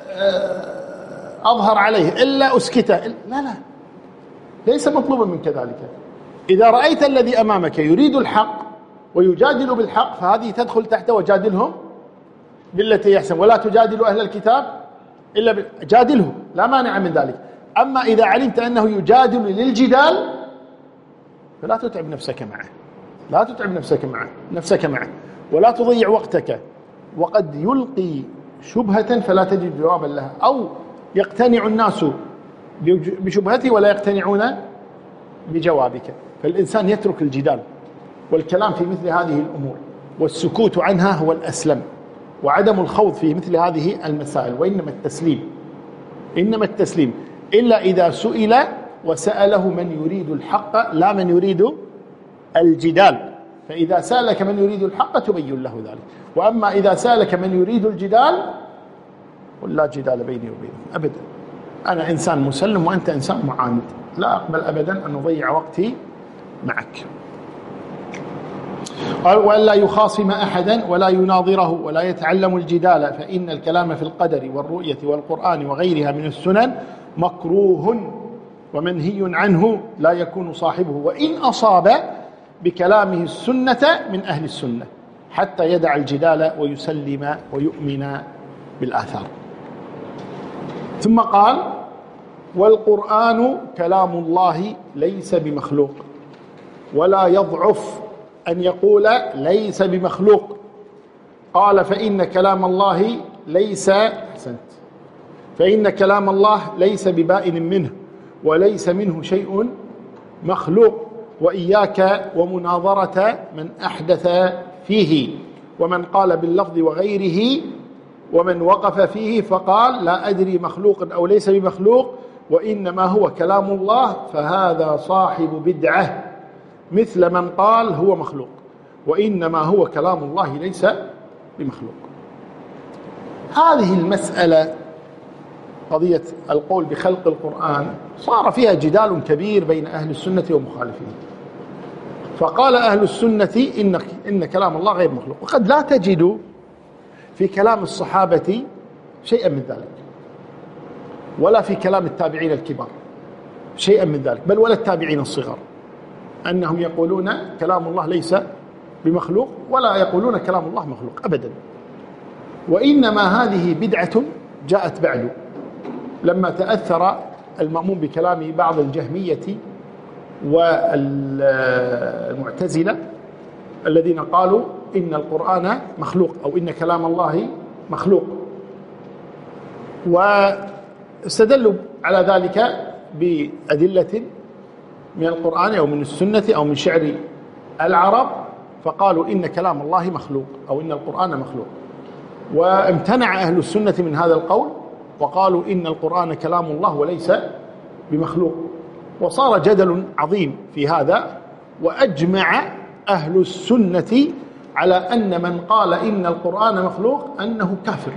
أظهر عليه إلا أسكته، لا لا، ليس مطلوبا من كذلك. إذا رأيت الذي أمامك يريد الحق ويجادل بالحق فهذه تدخل تحت وجادلهم بالتي يحسن، ولا تجادلوا أهل الكتاب إلا جادله، لا مانع من ذلك. أما إذا علمت أنه يجادل للجدال فلا تتعب نفسك معه، لا تتعب نفسك معه نفسك معه ولا تضيع وقتك، وقد يلقي شبهة فلا تجد جوابا لها، أو يقتنع الناس بشبهته ولا يقتنعون بجوابك. فالإنسان يترك الجدال والكلام في مثل هذه الأمور، والسكوت عنها هو الأسلم، وعدم الخوض في مثل هذه المسائل، وإنما التسليم إنما التسليم إلا إذا سئل وسأله من يريد الحق لا من يريد الجدال. فإذا سألك من يريد الحق تبين له ذلك، وأما إذا سألك من يريد الجدال قل لا جدال بيني وبينه أبدا، أنا إنسان مسلم وأنت إنسان معاند، لا أقبل أبدا أن نضيع وقتي معك. قال وأن لا يخاصم أحدا ولا يناظره ولا يتعلم الجدال، فإن الكلام في القدر والرؤية والقرآن وغيرها من السنن مكروه ومنهي عنه، لا يكون صاحبه وإن أصاب بكلامه السنة من أهل السنة حتى يدع الجدال ويسلم ويؤمن بالآثار. ثم قال والقرآن كلام الله ليس بمخلوق، ولا يضعف أن يقول ليس بمخلوق. قال فإن كلام الله ليس أحسنت فإن كلام الله ليس ببائن منه وليس منه شيء مخلوق، وإياك ومناظرة من أحدث فيه، ومن قال باللفظ وغيره، ومن وقف فيه فقال لا أدري مخلوق أو ليس بمخلوق وإنما هو كلام الله، فهذا صاحب بدعة، مثل من قال هو مخلوق وإنما هو كلام الله ليس بمخلوق. هذه المسألة قضية القول بخلق القرآن صار فيها جدال كبير بين أهل السنة ومخالفين. فقال أهل السنة إن, إن كلام الله غير مخلوق، وقد لا تجد في كلام الصحابة شيئا من ذلك، ولا في كلام التابعين الكبار. شيئا من ذلك، بل ولا التابعين الصغار، أنهم يقولون كلام الله ليس بمخلوق ولا يقولون كلام الله مخلوق أبدا. وإنما هذه بدعة جاءت بعد لما تأثر المأمون بكلام بعض الجهمية والمعتزلة الذين قالوا إن القرآن مخلوق أو إن كلام الله مخلوق، واستدلوا على ذلك بأدلة من القرآن أو من السنة أو من شعر العرب، فقالوا إن كلام الله مخلوق أو إن القرآن مخلوق. وامتنع أهل السنة من هذا القول وقالوا إن القرآن كلام الله وليس بمخلوق، وصار جدل عظيم في هذا. وأجمع أهل السنة على أن من قال إن القرآن مخلوق أنه كافر.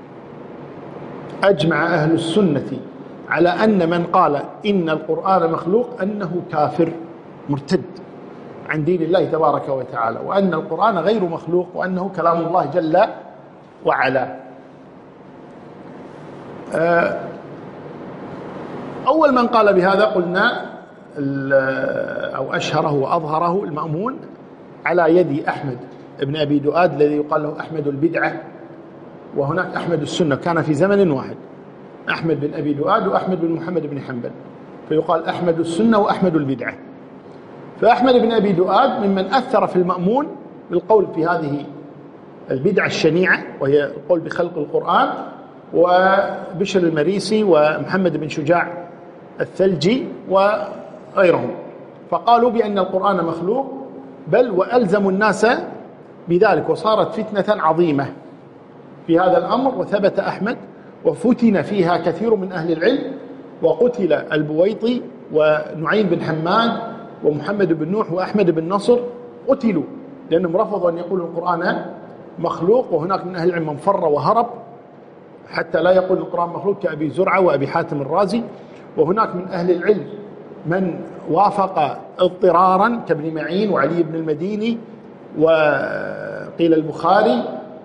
أجمع أهل السنة على أن من قال إن القرآن مخلوق أنه كافر مرتد عن دين الله تبارك وتعالى، وأن القرآن غير مخلوق وأنه كلام الله جل وعلا. أول من قال بهذا قلنا أو أشهره وأظهره المأمون على يد أحمد بن أبي دؤاد الذي يقال له أحمد البدعة، وهناك أحمد السنة، كان في زمن واحد أحمد بن أبي دؤاد وأحمد بن محمد بن حنبل، فيقال أحمد السنة وأحمد البدعة. فأحمد بن أبي دؤاد ممن أثر في المأمون بالقول في هذه البدعة الشنيعة وهي القول بخلق القرآن، وبشر المريسي ومحمد بن شجاع الثلجي وغيرهم، فقالوا بأن القرآن مخلوق، بل وألزموا الناس بذلك، وصارت فتنة عظيمة في هذا الأمر. وثبت أحمد وفتن فيها كثير من أهل العلم، وقتل البويطي ونعيم بن حماد ومحمد بن نوح وأحمد بن نصر، قتلوا لأنهم رفضوا أن يقولوا القرآن مخلوق. وهناك من أهل العلم من فر وهرب حتى لا يقول القرآن مخلوق كأبي زرعة وأبي حاتم الرازي، وهناك من أهل العلم من وافق اضطرارا كابن معين وعلي بن المديني وقيل البخاري،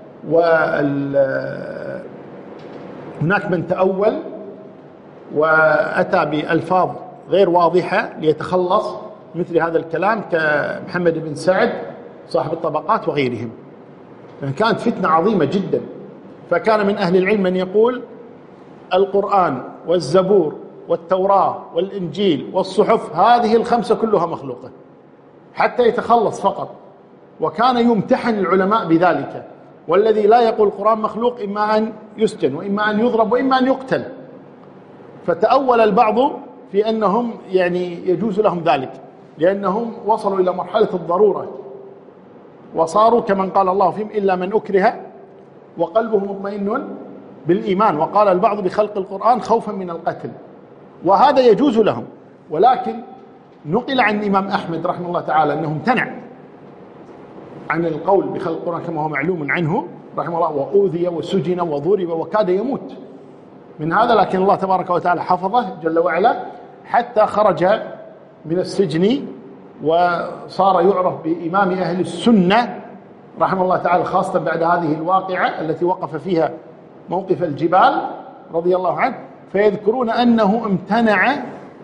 وهناك من تأول وأتى بألفاظ غير واضحة ليتخلص مثل هذا الكلام كمحمد بن سعد صاحب الطبقات وغيرهم. يعني كانت فتنة عظيمة جدا. فكان من أهل العلم من يقول القرآن والزبور والتوراة والإنجيل والصحف هذه الخمسة كلها مخلوقة حتى يتخلص فقط، وكان يمتحن العلماء بذلك. والذي لا يقول القرآن مخلوق إما أن يسجن وإما أن يضرب وإما أن يقتل. فتأول البعض في أنهم يعني يجوز لهم ذلك، لأنهم وصلوا إلى مرحلة الضرورة وصاروا كمن قال الله فيهم إلا من أكره وقلبه مطمئن بالإيمان. وقال البعض بخلق القرآن خوفا من القتل، وهذا يجوز لهم. ولكن نقل عن الإمام أحمد رحمه الله تعالى أنه امتنع عن القول بخلق القرآن كما هو معلوم عنه رحمه الله، وأوذي وسجن وضرب وكاد يموت من هذا، لكن الله تبارك وتعالى حفظه جل وعلا حتى خرج من السجن وصار يعرف بإمام أهل السنة رحمه الله تعالى، خاصة بعد هذه الواقعة التي وقف فيها موقف الجبال رضي الله عنه. فيذكرون أنه امتنع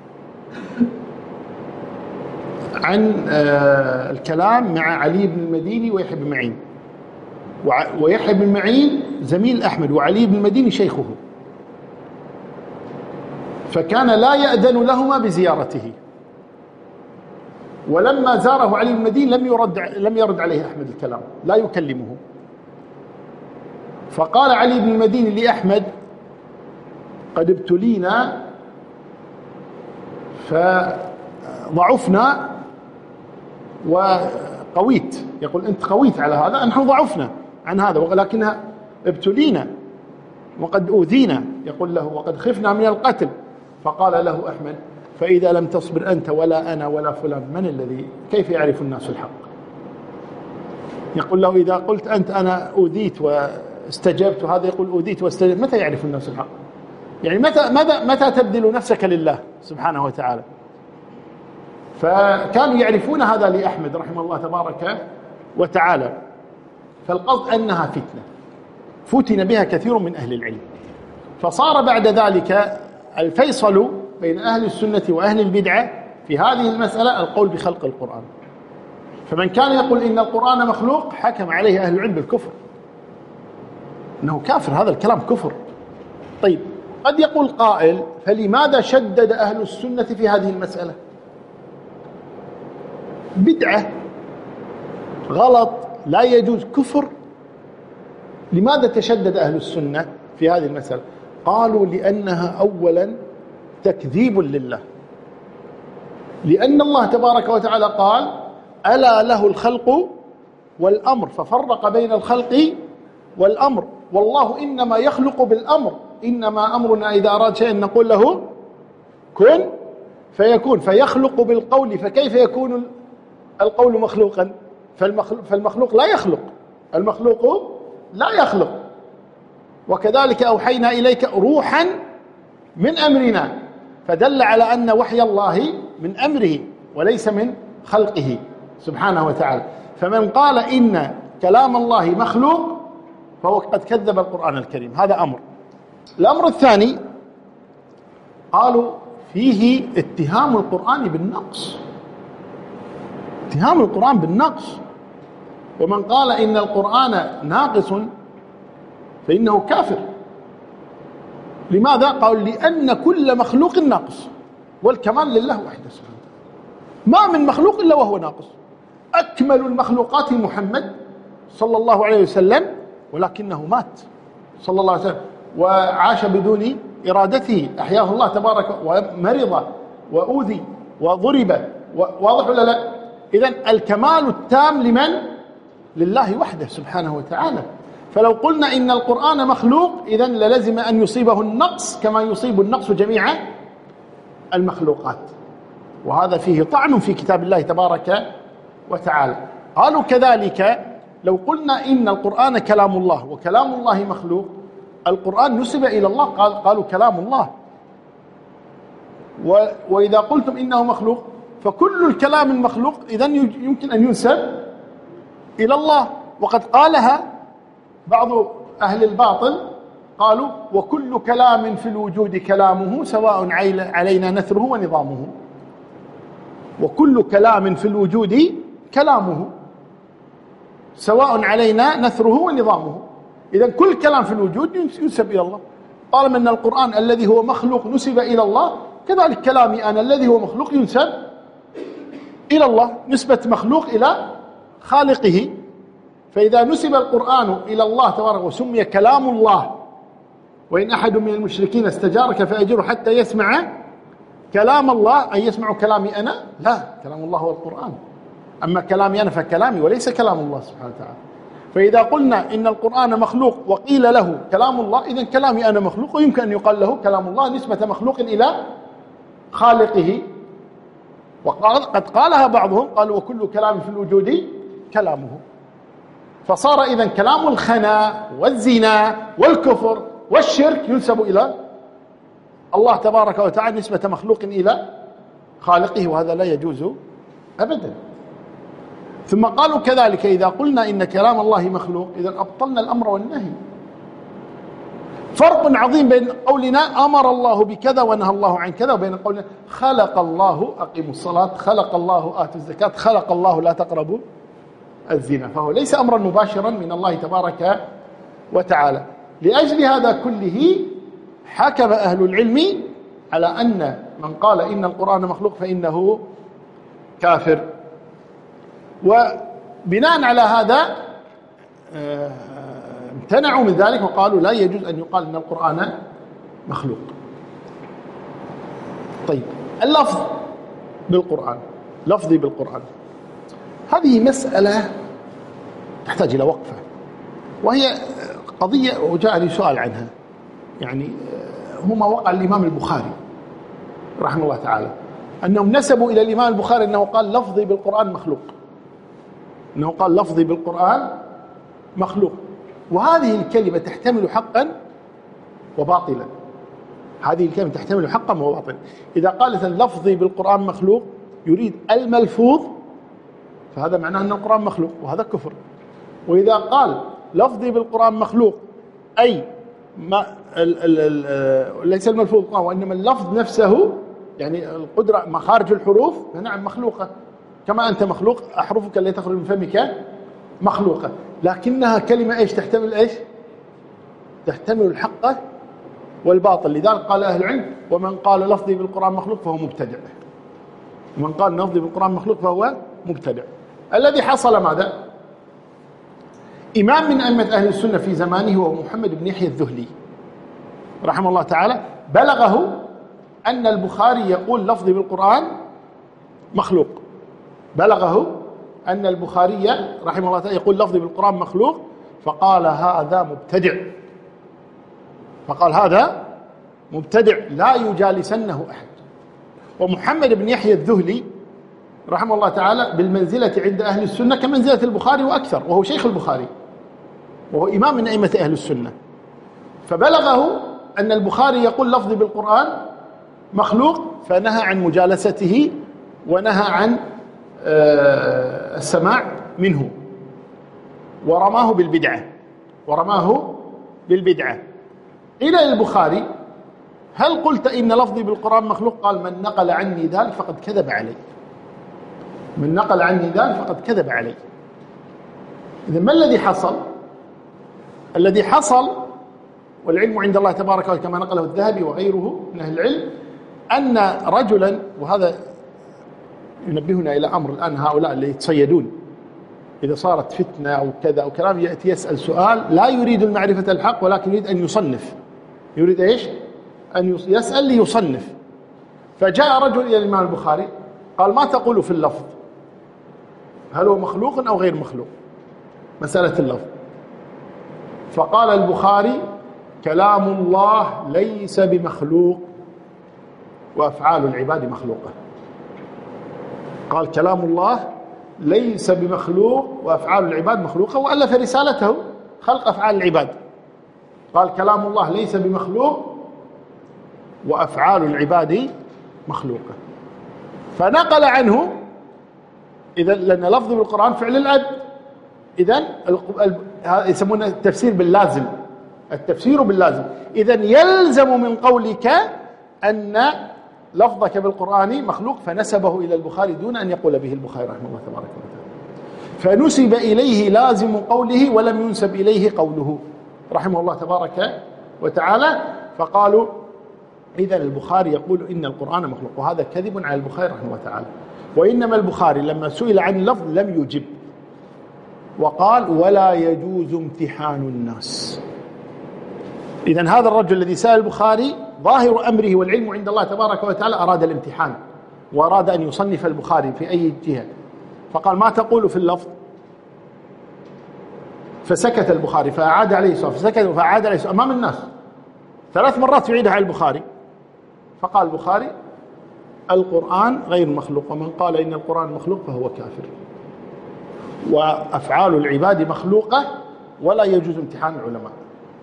عن الكلام مع علي بن المديني ويحيى بن معين، ويحيى بن معين زميل أحمد وعلي بن المديني شيخه، فكان لا يأذن لهما بزيارته. ولما زاره علي بن المديني لم يرد لم يرد عليه أحمد الكلام، لا يكلمه. فقال علي بن المديني لأحمد قد ابتلينا فضعفنا وقويت، يقول أنت قويت على هذا، نحن ضعفنا عن هذا ولكنها ابتلينا وقد أوذينا، يقول له وقد خفنا من القتل. فقال له أحمد فإذا لم تصبر أنت ولا أنا ولا فلان من الذي كيف يعرف الناس الحق؟ يقول له إذا قلت أنت أنا أوذيت واستجبت، هذا يقول أوذيت واستجبت، متى يعرف الناس الحق؟ يعني متى متى متى تبذل نفسك لله سبحانه وتعالى؟ فكانوا يعرفون هذا لأحمد رحمه الله تبارك وتعالى. فالقصد أنها فتنة فتن بها كثير من أهل العلم. فصار بعد ذلك الفيصل بين أهل السنة وأهل البدعة في هذه المسألة القول بخلق القرآن. فمن كان يقول إن القرآن مخلوق حكم عليه أهل العلم بالكفر، إنه كافر، هذا الكلام كفر. طيب قد يقول قائل فلماذا شدد أهل السنة في هذه المسألة؟ بدعة، غلط، لا يجوز، كفر. لماذا تشدد أهل السنة في هذه المسألة؟ قالوا لأنها أولا تكذيب لله، لأن الله تبارك وتعالى قال ألا له الخلق والأمر، ففرق بين الخلق والأمر، والله إنما يخلق بالأمر، إنما أمرنا إذا أراد شيئا نقول له كن فيكون، فيخلق بالقول، فكيف يكون القول مخلوقا؟ فالمخلوق, فالمخلوق لا يخلق، المخلوق لا يخلق. وكذلك أوحينا إليك روحا من أمرنا، فدل على أن وحي الله من أمره وليس من خلقه سبحانه وتعالى. فمن قال إن كلام الله مخلوق فهو قد كذب القرآن الكريم، هذا أمر. الأمر الثاني قالوا فيه اتهام القرآن بالنقص، اتهام القرآن بالنقص، ومن قال إن القرآن ناقص فإنه كافر. لماذا؟ قال لأن كل مخلوق ناقص والكمال لله وحده سبحانه، ما من مخلوق إلا وهو ناقص. أكمل المخلوقات محمد صلى الله عليه وسلم، ولكنه مات صلى الله عليه وسلم وعاش بدون إرادته، أحياه الله تبارك، ومرض وأوذي وضرب، واضح ولا لا؟ إذن الكمال التام لمن؟ لله وحده سبحانه وتعالى. فلو قلنا إن القرآن مخلوق إذن للزم أن يصيبه النقص كما يصيب النقص جميع المخلوقات، وهذا فيه طعن في كتاب الله تبارك وتعالى. قالوا كذلك لو قلنا إن القرآن كلام الله وكلام الله مخلوق، القرآن نسب إلى الله، قال قالوا كلام الله، وإذا قلتم إنه مخلوق فكل الكلام المخلوق إذن يمكن أن ينسب إلى الله. وقد قالها بعض أهل الباطل، قالوا وكل كلام في الوجود كلامه سواء علينا نثره ونظامه، وكل كلام في الوجود كلامه سواء علينا نثره ونظامه. إذن كل كلام في الوجود ينسب إلى الله. طالما أن القرآن الذي هو مخلوق نسب إلى الله، كذلك كلامي أنا الذي هو مخلوق ينسب إلى الله، نسبة مخلوق إلى خالقه. فإذا نسب القرآن إلى الله تبارك وسمي كلام الله، وإن أحد من المشركين استجارك فأجره حتى يسمع كلام الله، أي يسمع كلامي أنا؟ لا، كلام الله هو القرآن، أما كلامي أنا فكلامي وليس كلام الله سبحانه وتعالى. فإذا قلنا إن القرآن مخلوق وقيل له كلام الله، إذن كلامي أنا مخلوق، ويمكن أن يقال له كلام الله نسبة مخلوق إلى خالقه. وقد قالها بعضهم، قالوا وكل كلام في الوجود كلامه، فصار إذن كلام الخنا والزنا والكفر والشرك ينسب إلى الله تبارك وتعالى نسبة مخلوق إلى خالقه، وهذا لا يجوز أبدا. ثم قالوا كذلك إذا قلنا إن كلام الله مخلوق إذن أبطلنا الأمر والنهي. فرق عظيم بين قولنا أمر الله بكذا ونهى الله عن كذا، وبين قولنا خلق الله أقيموا الصلاة، خلق الله آتوا الزكاة، خلق الله لا تقربوا الزنا. فهو ليس أمرا مباشرا من الله تبارك وتعالى. لأجل هذا كله حكم أهل العلم على أن من قال إن القرآن مخلوق فإنه كافر. وبناء على هذا امتنعوا من ذلك وقالوا لا يجوز أن يقال إن القرآن مخلوق. طيب اللفظ بالقرآن، لفظي بالقرآن، هذه مسألة تحتاج إلى وقفة، وهي قضية وجاءني سؤال عنها. يعني هما وقع الإمام البخاري رحمه الله تعالى أنهم نسبوا إلى الإمام البخاري أنه قال لفظي بالقرآن مخلوق، أنه قال لفظي بالقرآن مخلوق، وهذه الكلمة تحتمل حقا وباطلا. هذه الكلمة تحتمل حقا وباطلا. إذا قالت لفظي بالقرآن مخلوق يريد الملفوظ، فهذا معناه أن القرآن مخلوق، وهذا كفر. وإذا قال لفظي بالقرآن مخلوق أي ما ال ال ال ليس الملفوظ بالقرآن وإنما اللفظ نفسه يعني القدرة مخارج الحروف نعم مخلوقة، كما أنت مخلوق أحرفك التي تخرج من فمك مخلوقة، لكنها كلمة إيش تحتمل إيش؟ تحتمل الحق والباطل. لذلك قال أهل العلم ومن قال لفظي بالقرآن مخلوق فهو مبتدع، ومن قال لفظي بالقرآن مخلوق فهو مبتدع. الذي حصل ماذا؟ إمام من أئمة أهل السنة في زمانه هو محمد بن يحيى الذهلي رحمه الله تعالى، بلغه أن البخاري يقول لفظي بالقرآن مخلوق، بلغه أن البخاري رحمه الله تعالى يقول لفظي بالقرآن مخلوق، فقال هذا مبتدع، فقال هذا مبتدع لا يجالسنه أحد. ومحمد بن يحيى الذهلي رحمه الله تعالى بالمنزلة عند أهل السنة كمنزلة البخاري وأكثر، وهو شيخ البخاري وهو إمام من أئمة أهل السنة، فبلغه أن البخاري يقول لفظي بالقرآن مخلوق، فنهى عن مجالسته ونهى عن السماع منه، ورماه بالبدعة ورماه بالبدعة. إلى البخاري هل قلت إن لفظي بالقرآن مخلوق؟ قال من نقل عني ذلك فقد كذب علي، من نقل عني ذلك فقد كذب علي. إذا ما الذي حصل؟ الذي حصل والعلم عند الله تبارك وتعالى كما نقله الذهبي وغيره من أهل العلم أن رجلا، وهذا ينبهنا إلى أمر الآن هؤلاء اللي يتصيدون إذا صارت فتنة أو كذا أو كلام يأتي يسأل سؤال لا يريد المعرفة الحق ولكن يريد أن يصنف، يريد إيش؟ أن يسأل ليصنف. فجاء رجل إلى الإمام البخاري قال ما تقول في اللفظ؟ هل هو مخلوق أو غير مخلوق؟ مسألة اللفظ. فقال البخاري كلام الله ليس بمخلوق وأفعال العباد مخلوقة. قال كلام الله ليس بمخلوق وأفعال العباد مخلوقة، وألف رسالته خلق أفعال العباد. قال كلام الله ليس بمخلوق وأفعال العباد مخلوقة، فنقل عنه إذا لأن لفظ بالقرآن فعل العبد، إذن يسمونه التفسير باللازم، التفسير باللازم. إذن يلزم من قولك أن لفظك بالقرآن مخلوق، فنسبه إلى البخاري دون أن يقول به البخاري رحمه الله تبارك وتعالى، فنسب إليه لازم قوله ولم ينسب إليه قوله رحمه الله تبارك وتعالى. فقالوا إذا البخاري يقول إن القرآن مخلوق، وهذا كذب على البخاري رحمه الله تعالى. وإنما البخاري لما سئل عن اللفظ لم يجب، وقال ولا يجوز امتحان الناس. إذن هذا الرجل الذي سأل البخاري ظاهر أمره والعلم عند الله تبارك وتعالى أراد الامتحان، وأراد أن يصنف البخاري في أي جهة، فقال ما تقول في اللفظ؟ فسكت البخاري فأعاد عليه السؤال، فسكت فأعاد عليه السؤال أمام الناس ثلاث مرات يعيدها على البخاري. فقال البخاري القرآن غير مخلوق، ومن قال إن القرآن مخلوق فهو كافر، وأفعال العباد مخلوقة ولا يجوز امتحان العلماء.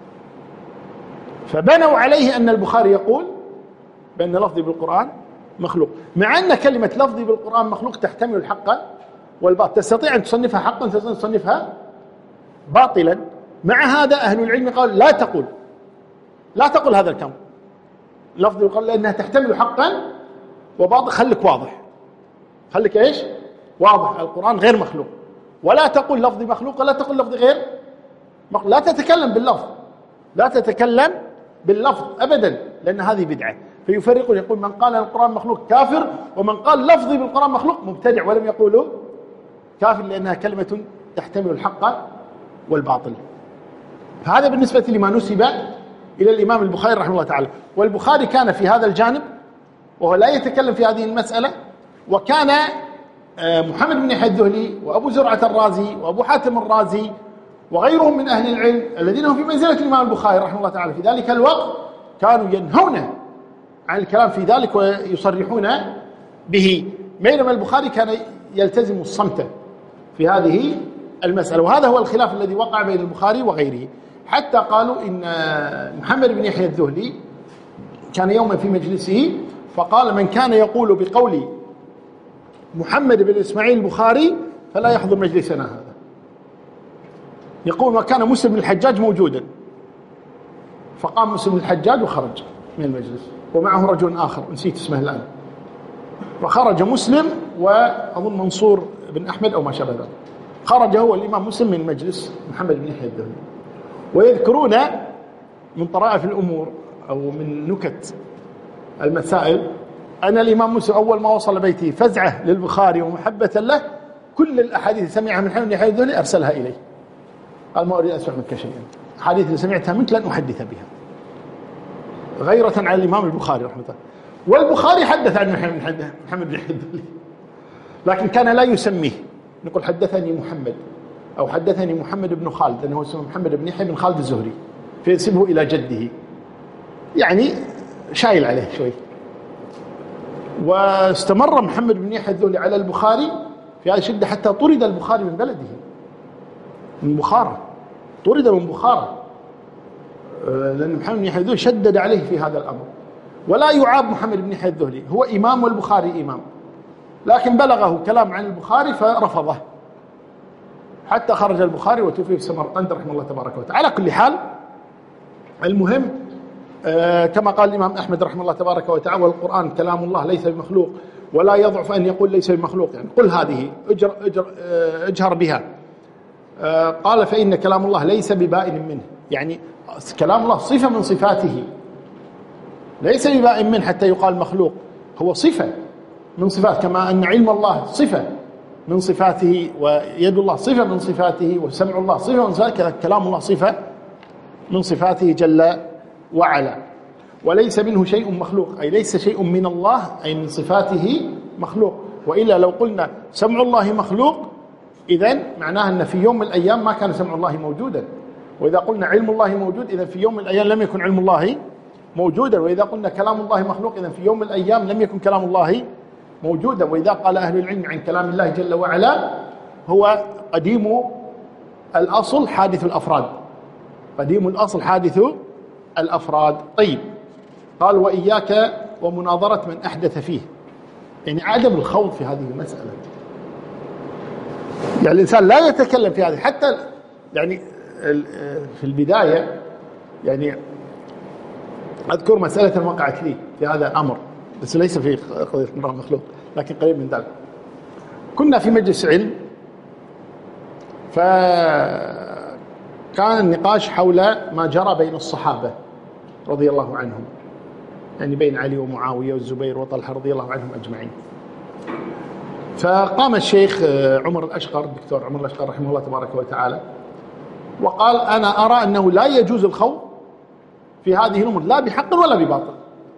فبنوا عليه أن البخاري يقول بأن لفظي بالقرآن مخلوق، مع أن كلمة لفظي بالقرآن مخلوق تحتمل الحق والباطل، تستطيع أن تصنفها حقا تستطيع أن تصنفها باطلا. مع هذا أهل العلم قال لا تقول لا تقول هذا الكلام لفظي بالقرآن لأنها تحتمل حقا وباطل. خليك واضح، خليك إيش؟ واضح، القرآن غير مخلوق، ولا تقول لفظي مخلوق ولا تقول لفظي غير مخلوق، لا تتكلم باللفظ، لا تتكلم باللفظ أبدا، لأن هذه بدعة. فيفرقون، يقول من قال القرآن مخلوق كافر، ومن قال لفظي بالقرآن مخلوق مبتدع، ولم يقولوا كافر لأنها كلمة تحتمل الحق والباطل. هذا بالنسبة لما نسب إلى الإمام البخاري رحمه الله تعالى. والبخاري كان في هذا الجانب وهو لا يتكلم في هذه المسألة، وكان محمد بن يحيى الذهلي وأبو زرعة الرازي وأبو حاتم الرازي وغيرهم من أهل العلم الذين هم في منزلة الإمام البخاري رحمه الله تعالى في ذلك الوقت كانوا ينهون عن الكلام في ذلك ويصرحون به، بينما البخاري كان يلتزم الصمت في هذه المسألة. وهذا هو الخلاف الذي وقع بين البخاري وغيره، حتى قالوا إن محمد بن يحيى الذهلي كان يوما في مجلسه فقال من كان يقول بقول محمد بن إسماعيل البخاري فلا يحضر مجلسنا هذا. يقول وكان مسلم بن الحجاج موجودا، فقام مسلم بن الحجاج وخرج من المجلس ومعه رجل آخر نسيت اسمه الآن، فخرج مسلم وأظن منصور بن أحمد أو ما شابه ذلك، خرج هو الإمام مسلم من مجلس محمد بن يحيى الذهلي. ويذكرون من طرائف الأمور أو من نكت المسائل أن الإمام مسلم أول ما وصل بيته فزعه للبخاري ومحبة له كل الأحاديث سمعها من محمد بن يحيى الذهلي أرسلها إليه، قال ما أريد أسمع منك شيئا، الحديث اللي سمعتها منك لن أحدث بها، غيرة على الإمام البخاري رحمه الله. والبخاري حدث عن محمد بن يحيى الذهلي لكن كان لا يسميه، نقول حدثني محمد أو حدثني محمد بن خالد، لأنه اسمه محمد بن يحيى بن خالد الزهري فينسبه إلى جده، يعني شايل عليه شوي. واستمر محمد بن يحيى الذهلي على البخاري في هذه الشدة حتى طرد البخاري من بلده، من بخارى، طرد من بخارى، لأن محمد بن يحيى الذهلي شدد عليه في هذا الأمر. ولا يعاب محمد بن يحيى الذهلي، هو إمام والبخاري إمام، لكن بلغه كلام عن البخاري فرفضه حتى خرج البخاري وتوفي في سمرقند رحمه الله تبارك وتعالى. على كل حال المهم آه كما قال الإمام أحمد رحمه الله تبارك وتعالى: والقرآن كلام الله ليس بمخلوق ولا يضعف أن يقول ليس بمخلوق، يعني قل هذه اجر اجر آه اجهر بها. آه قال: فإن كلام الله ليس ببائن منه، يعني كلام الله صفة من صفاته، ليس ببائن منه حتى يقال مخلوق، هو صفة من صفات، كما أن علم الله صفة من صفاته، ويد الله صفة من صفاته، وسمع الله صفة من صفاته، كلام الله صفة من صفاته جل وعلا. وليس منه شيء مخلوق، أي ليس شيء من الله أي من صفاته مخلوق. وإلا لو قلنا سمع الله مخلوق إذن معناها أن في يوم من الأيام ما كان سمع الله موجودا، وإذا قلنا علم الله موجود إذن في يوم من الأيام لم يكن علم الله موجودا، وإذا قلنا كلام الله مخلوق إذن في يوم من الأيام لم يكن كلام الله موجودا. وإذا قال أهل العلم عن كلام الله جل وعلا هو قديم الأصل حادث الأفراد، قديم الأصل حادث الأفراد. طيب، قال: وإياك ومناظرة من أحدث فيه، يعني عدم الخوض في هذه المسألة، يعني الإنسان لا يتكلم في هذه. حتى يعني في البداية يعني أذكر مسألة وقعت لي في هذا الأمر، بس ليس في قضية امرأة مخلوق لكن قريب من ذلك. كنا في مجلس علم، فكان النقاش حول ما جرى بين الصحابة رضي الله عنهم، يعني بين علي ومعاوية والزبير وطلحة رضي الله عنهم أجمعين. فقام الشيخ عمر الأشقر، الدكتور عمر الأشقر رحمه الله تبارك وتعالى، وقال: أنا أرى أنه لا يجوز الخوض في هذه الأمور لا بحق ولا بباطل،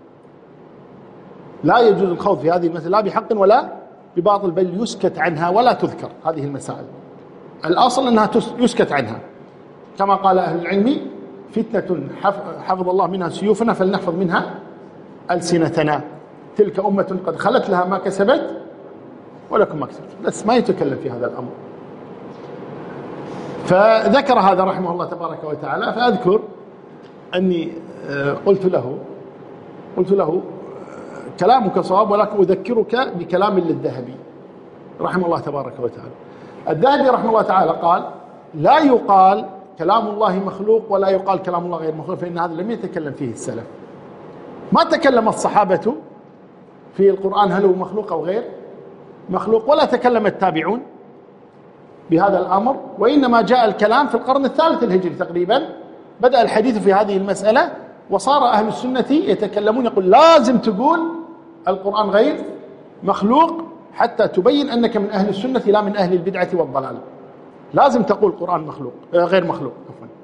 لا يجوز الخوض في هذه المسألة لا بحق ولا بباطل، بل يسكت عنها ولا تذكر هذه المسائل. الأصل أنها يسكت عنها، كما قال أهل العلم: فتنة حفظ الله منها سيوفنا فلنحفظ منها ألسنتنا، تلك أمة قد خلت لها ما كسبت ولكم ما كسبت، بس ما يتكلم في هذا الأمر. فذكر هذا رحمه الله تبارك وتعالى. فأذكر أني قلت له قلت له كلامك صواب، ولكن أذكرك بكلام للذهبي رحمه الله تبارك وتعالى. الذهبي رحمه الله تعالى قال: لا يقال كلام الله مخلوق ولا يقال كلام الله غير مخلوق، فإن هذا لم يتكلم فيه السلف. ما تكلم الصحابة في القرآن هل هو مخلوق أو غير مخلوق، ولا تكلم التابعون بهذا الأمر، وإنما جاء الكلام في القرن الثالث الهجري تقريبا، بدأ الحديث في هذه المسألة، وصار أهل السنة يتكلمون يقول لازم تقول القرآن غير مخلوق حتى تبين أنك من أهل السنة لا من أهل البدعة والضلال، لازم تقول القرآن مخلوق غير مخلوق.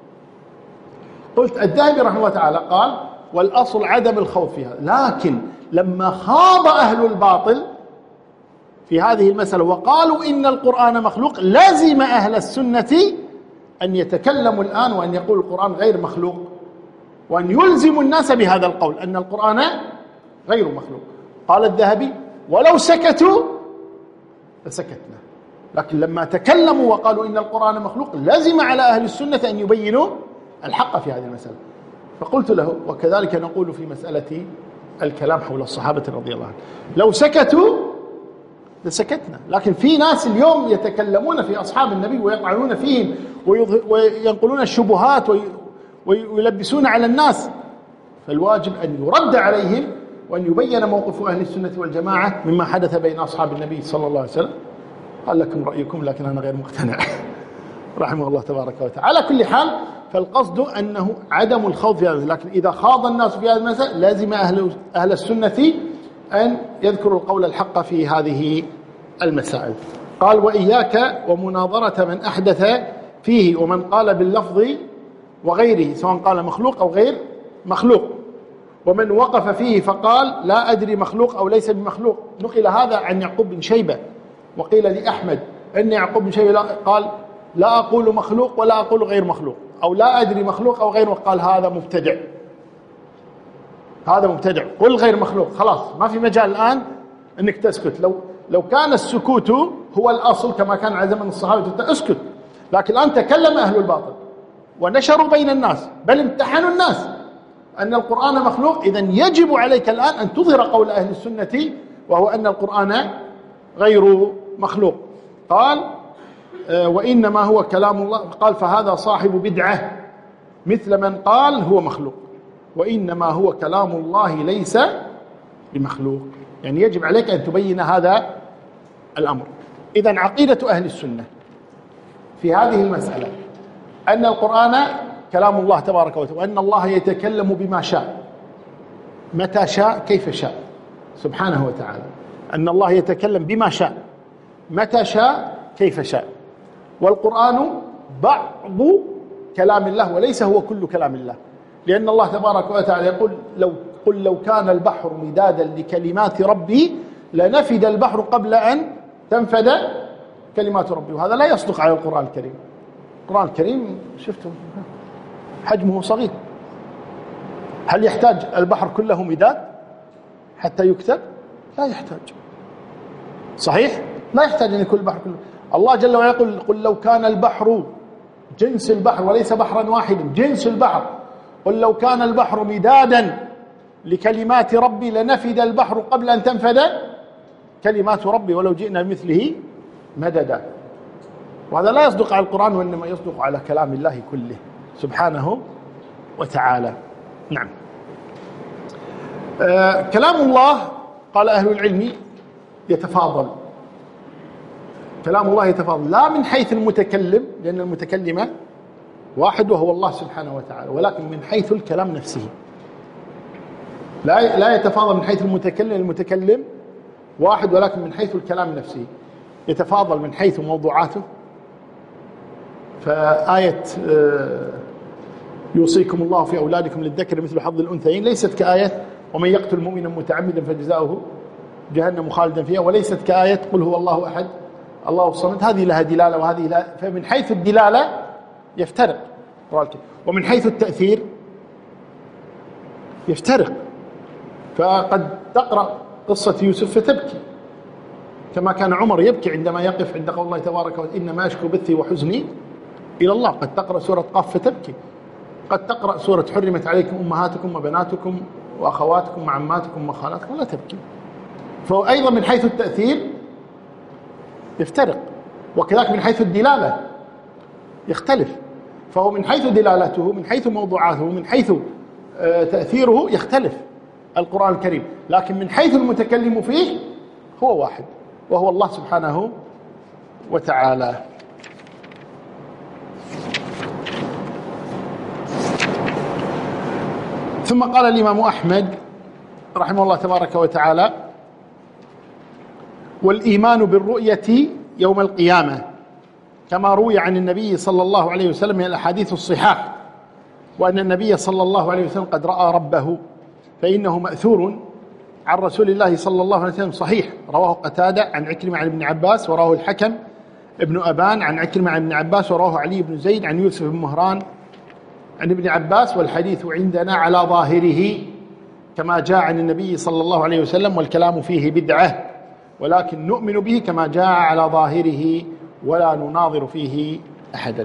قلت: الذهبي رحمه الله تعالى قال: والأصل عدم الخوف فيها، لكن لما خاض أهل الباطل في هذه المسألة وقالوا إن القرآن مخلوق، لازم أهل السنة أن يتكلموا الآن وأن يقول القرآن غير مخلوق، وأن يلزموا الناس بهذا القول أن القرآن غير مخلوق. قال الذهبي: ولو سكتوا لسكتنا، لكن لما تكلموا وقالوا إن القرآن مخلوق لازم على أهل السنة أن يبينوا الحق في هذه المسألة. فقلت له: وكذلك نقول في مسألة الكلام حول الصحابة رضي الله عنهم، لو سكتوا لسكتنا، لكن في ناس اليوم يتكلمون في أصحاب النبي ويطعنون فيهم وينقلون الشبهات ويلبسون على الناس، فالواجب أن يرد عليهم وأن يبين موقف أهل السنة والجماعة مما حدث بين أصحاب النبي صلى الله عليه وسلم. قال لكم رأيكم لكن أنا غير مقتنع رحمه الله تبارك وتعالى. على كل حال فالقصد أنه عدم الخوض في هذا، لكن إذا خاض الناس في هذا المسألة لازم أهل, أهل السنة أن يذكروا القول الحق في هذه المسائل. قال وإياك ومناظرة من أحدث فيه ومن قال باللفظ وغيره، سواء قال مخلوق أو غير مخلوق، ومن وقف فيه فقال لا أدري مخلوق أو ليس بمخلوق. نقل هذا عن يعقوب بن شيبة، وقيل لأحمد أن يعقوب بن شيبة قال لا أقول مخلوق ولا أقول غير مخلوق، أو لا أدري مخلوق أو غير، وقال هذا مبتدع، هذا مبتدع، قل غير مخلوق، خلاص ما في مجال الآن أنك تسكت. لو لو كان السكوت هو الأصل كما كان على زمن الصحابة اسكت، لكن الآن تكلم أهل الباطل ونشروا بين الناس، بل امتحنوا الناس أن القرآن مخلوق. إذن يجب عليك الآن أن تظهر قول أهل السنة، وهو أن القرآن غير مخلوق. قال وإنما هو كلام الله، قال فهذا صاحب بدعة مثل من قال هو مخلوق، وإنما هو كلام الله ليس بمخلوق. يعني يجب عليك أن تبين هذا الأمر. إذن عقيدة أهل السنة في هذه المسألة أن القرآن كلام الله تبارك وتعالى، وأن الله يتكلم بما شاء متى شاء كيف شاء سبحانه وتعالى، أن الله يتكلم بما شاء متى شاء كيف شاء. والقرآن بعض كلام الله وليس هو كل كلام الله، لأن الله تبارك وتعالى يقول لو قل لو كان البحر مدادا لكلمات ربي لنفد البحر قبل أن تنفد كلمات ربي، وهذا لا يصدق على القرآن الكريم. القرآن الكريم شفتم حجمه صغير، هل يحتاج البحر كله مداد حتى يكتب؟ لا يحتاج، صحيح؟ لا يحتاج أن يكون البحر كله. الله جل وعلا يقول قل لو كان البحر جنس البحر وليس بحرا واحدا، جنس البحر، قل لو كان البحر مدادا لكلمات ربي لنفد البحر قبل أن تنفد كلمات ربي ولو جئنا بمثله مددا. وهذا لا يصدق على القرآن، وإنما يصدق على كلام الله كله سبحانه وتعالى. نعم. آه كلام الله قال أهل العلم يتفاضل، كلام الله يتفاضل لا من حيث المتكلم، لأن المتكلم واحد وهو الله سبحانه وتعالى، ولكن من حيث الكلام نفسه. لا لا يتفاضل من حيث المتكلم، المتكلم واحد، ولكن من حيث الكلام نفسه يتفاضل من حيث موضوعاته. فآية يوصيكم الله في أولادكم للذكر مثل حظ الأنثيين ليست كآية ومن يقتل مؤمنا متعمدا فجزاؤه جهنم خالدا فيها، وليست كآية قل هو الله أحد الله الصمد، هذه لها دلالة وهذه لا. فمن حيث الدلالة يفترق، ومن حيث التأثير يفترق. فقد تقرأ قصة يوسف فتبكي كما كان عمر يبكي عندما يقف عند قول الله تبارك وتعالى إنما أشكو بثي وحزني إلى الله. قد تقرأ سورة قاف فتبكي، قد تقرأ سورة حرمت عليكم أمهاتكم وبناتكم وأخواتكم وعماتكم وخالاتكم ولا تبكي. فأيضا من حيث التأثير يفترق، وكذلك من حيث الدلالة يختلف. فهو من حيث دلالته، من حيث موضوعاته، من حيث تأثيره يختلف القرآن الكريم، لكن من حيث المتكلم فيه هو واحد وهو الله سبحانه وتعالى. ثم قال الإمام أحمد رحمه الله تبارك وتعالى والإيمان بالرؤية يوم القيامة كما روي عن النبي صلى الله عليه وسلم من الأحاديث الصحاح، وأن النبي صلى الله عليه وسلم قد رأى ربه، فإنه مأثور عن رسول الله صلى الله عليه وسلم صحيح، رواه قتادة عن عكرمة عن ابن عباس، وراه الحكم ابن أبان عن عكرمة عن ابن عباس، وراه علي بن زيد عن يوسف بن مهران عن ابن عباس، والحديث عندنا على ظاهره كما جاء عن النبي صلى الله عليه وسلم، والكلام فيه بدعة، ولكن نؤمن به كما جاء على ظاهره ولا نناظر فيه أحدا.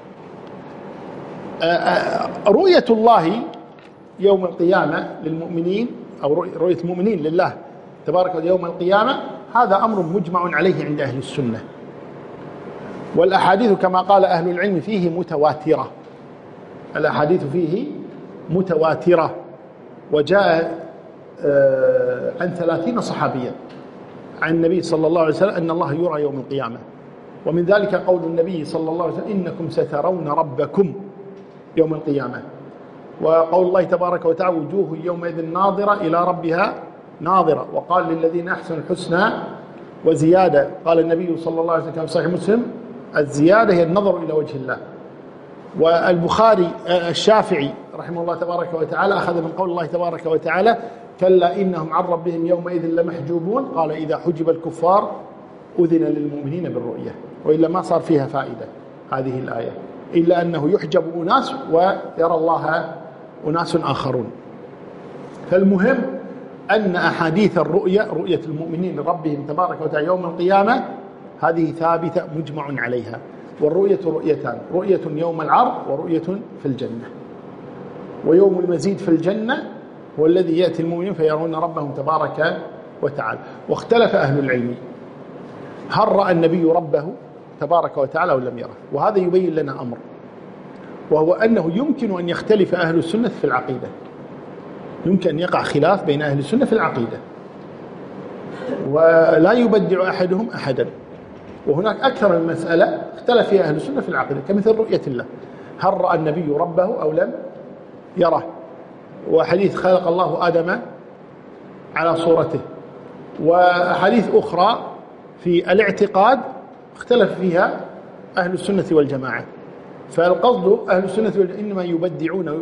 رؤية الله يوم القيامة للمؤمنين أو رؤية المؤمنين لله تبارك وتعالى يوم القيامة هذا أمر مجمع عليه عند أهل السنة، والأحاديث كما قال أهل العلم فيه متواترة، الأحاديث فيه متواترة، وجاء عن ثلاثين صحابيا عن النبي صلى الله عليه وسلم أن الله يرى يوم القيامة، ومن ذلك قول النبي صلى الله عليه وسلم إنكم سترون ربكم يوم القيامة، وقول الله تبارك وتعالى وجوه يومئذ ناظرة إلى ربها ناظرة، وقال للذين أحسنوا الحسنى وزيادة. قال النبي صلى الله عليه وسلم في صحيح مسلم الزيادة هي النظر إلى وجه الله. والبخاري الشافعي رحمه الله تبارك وتعالى أخذ من قول الله تبارك وتعالى كلا إنهم عن ربهم يومئذ لمحجوبون، قال إذا حجب الكفار أذن للمؤمنين بالرؤية، وإلا ما صار فيها فائدة هذه الآية، إلا أنه يحجب أناس ويرى الله أناس آخرون. فالمهم أن أحاديث الرؤية رؤية المؤمنين لربهم تبارك وتعالى يوم القيامة هذه ثابتة مجمع عليها. والرؤية رؤيتان، رؤية يوم العرض ورؤية في الجنة. ويوم المزيد في الجنة هو الذي يأتي المؤمنين فيرون ربهم تبارك وتعالى. واختلف أهل العلم هل رأى النبي ربه تبارك وتعالى أو لم يره، وهذا يبين لنا أمر، وهو أنه يمكن أن يختلف أهل السنة في العقيدة، يمكن أن يقع خلاف بين أهل السنة في العقيدة ولا يبدع أحدهم أحدا. وهناك أكثر من مسألة اختلف فيها أهل السنة في العقيدة، كمثل رؤية الله، هل رأى النبي ربه أو لم يره، وحديث خلق الله آدم على صورته، وحديث أخرى في الاعتقاد اختلف فيها أهل السنة والجماعة. فالقصد أهل السنة والجماعة إنما يبدعون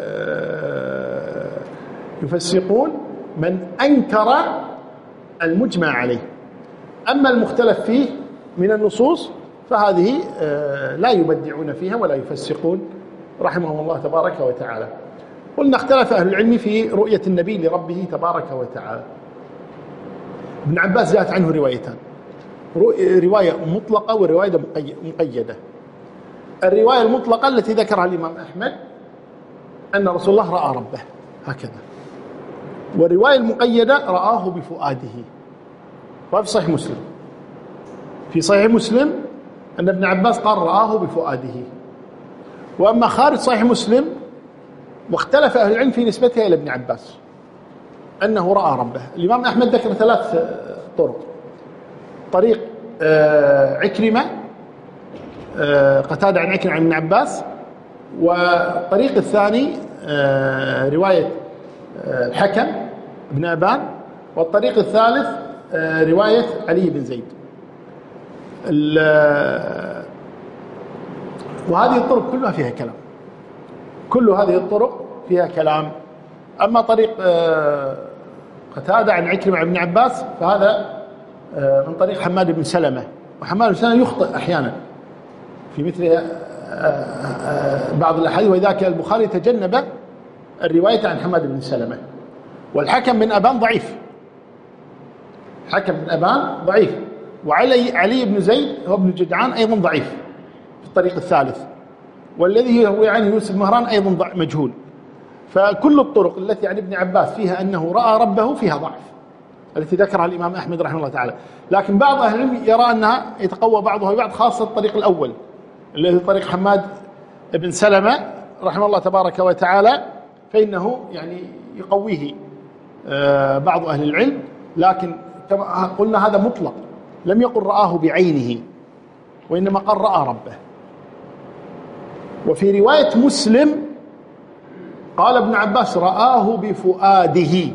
ويفسقون من أنكر المجمع عليه. أما المختلف فيه من النصوص فهذه لا يبدعون فيها ولا يفسقون رحمهم الله تبارك وتعالى. قلنا اختلف أهل العلم في رؤية النبي لربه تبارك وتعالى. ابن عباس جاءت عنه روايتان، رواية مطلقة ورواية مقيدة. الرواية المطلقة التي ذكرها الإمام أحمد أن رسول الله رأى ربه هكذا، والرواية المقيدة رآه بفؤاده. وفي صحيح مسلم في صحيح مسلم أن ابن عباس قال رآه بفؤاده. وأما خارج صحيح مسلم واختلف أهل العلم في نسبتها إلى ابن عباس أنه رأى ربه. الإمام أحمد ذكر ثلاث طرق: طريق عكرمة قتادة عن عكرمة عن ابن عباس، والطريق الثاني رواية الحكم بن أبان، والطريق الثالث رواية علي بن زيد. وهذه الطرق كلها فيها كلام، كل هذه الطرق فيها كلام. أما طريق قتادة عن عكرمة عن ابن عباس فهذا من طريق حماد بن سلمة، وحماد بن سلمة يخطئ أحيانا في مثل بعض الأحاديث، وذاك البخاري تجنب الرواية عن حماد بن سلمة. والحكم بن أبان ضعيف، حكم بن أبان ضعيف، وعلي علي بن زيد هو ابن جدعان أيضا ضعيف في الطريق الثالث، والذي يروي عنه يوسف مهران أيضا مجهول. فكل الطرق التي عن ابن عباس فيها أنه رأى ربه فيها ضعف التي ذكرها الإمام أحمد رحمه الله تعالى. لكن بعض أهل العلم يرى أنها يتقوى بعضها ببعض، خاصة الطريق الأول الذي طريق حماد بن سلمة رحمه الله تبارك وتعالى، فإنه يعني يقويه بعض أهل العلم. لكن كما قلنا هذا مطلق، لم يقل رآه بعينه، وإنما قال رأى ربه. وفي رواية مسلم قال ابن عباس رآه بفؤاده،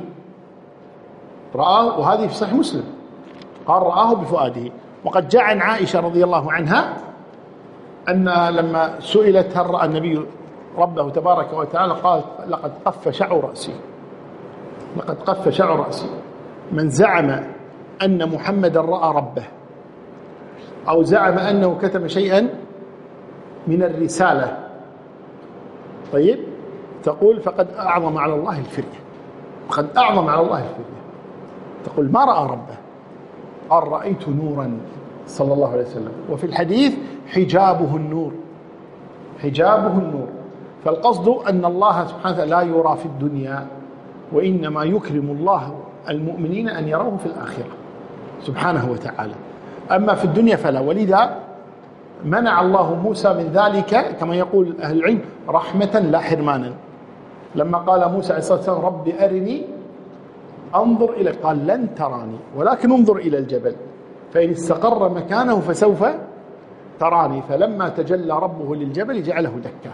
رآه، وهذه في صحيح مسلم قال رآه بفؤاده. وقد جاء عن عائشة رضي الله عنها أن لما سئلت هل رأى النبي ربه تبارك وتعالى قالت لقد قف شعر رأسي، لقد قف شعر رأسي. من زعم أن محمدا رأى ربه أو زعم أنه كتم شيئا من الرسالة، طيب، تقول فقد أعظم على الله الفرية، فقد أعظم على الله الفرية. تقول ما رأى ربه، قال رأيت نورا صلى الله عليه وسلم. وفي الحديث حجابه النور، حجابه النور. فالقصد أن الله سبحانه وتعالى لا يرى في الدنيا، وإنما يكرم الله المؤمنين أن يروه في الآخرة سبحانه وتعالى. أما في الدنيا فلا. ولذا منع الله موسى من ذلك كما يقول أهل العلم رحمة لا حرمانا، لما قال موسى عليه الصلاة والسلام رب أرني انظر إلى، قال لن تراني ولكن انظر إلى الجبل فإن استقر مكانه فسوف تراني. فلما تجلى ربه للجبل جعله دكا.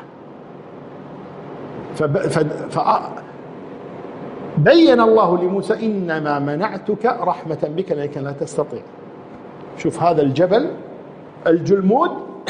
فبين الله لموسى إنما منعتك رحمة بك لأنك لا تستطيع. شوف هذا الجبل الجلمود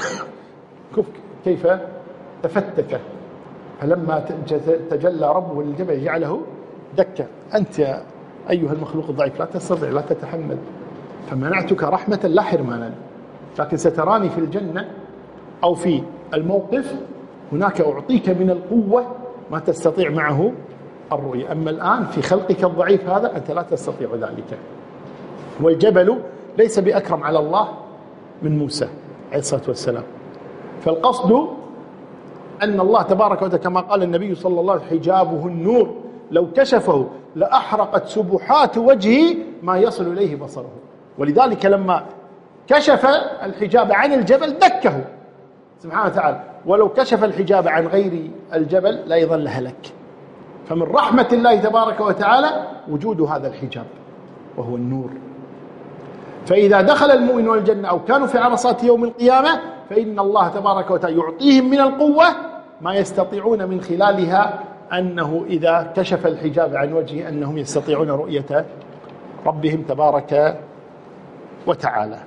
كيف تفتت، فلما تجلى ربه للجبل جعله دكا. أنت يا أيها المخلوق الضعيف لا تستطيع، لا تتحمل، فمنعتك رحمة لا حرمانا، لكن ستراني في الجنة أو في الموقف هناك أعطيك من القوة ما تستطيع معه الرؤية. أما الآن في خلقك الضعيف هذا أنت لا تستطيع ذلك. والجبل ليس بأكرم على الله من موسى عليه الصلاة والسلام. فالقصد أن الله تبارك وتعالى كما قال النبي صلى الله عليه وسلم حجابه النور لو كشفه لأحرقت سبحات وجهه ما يصل إليه بصره. ولذلك لما كشف الحجاب عن الجبل دكه سبحانه وتعالى، ولو كشف الحجاب عن غير الجبل لا يظل هلك. فمن رحمة الله تبارك وتعالى وجود هذا الحجاب وهو النور. فإذا دخل المؤمنون الجنة أو كانوا في عرصات يوم القيامة فإن الله تبارك وتعالى يعطيهم من القوة ما يستطيعون من خلالها أنه إذا كشف الحجاب عن وجهه أنهم يستطيعون رؤية ربهم تبارك وتعالى.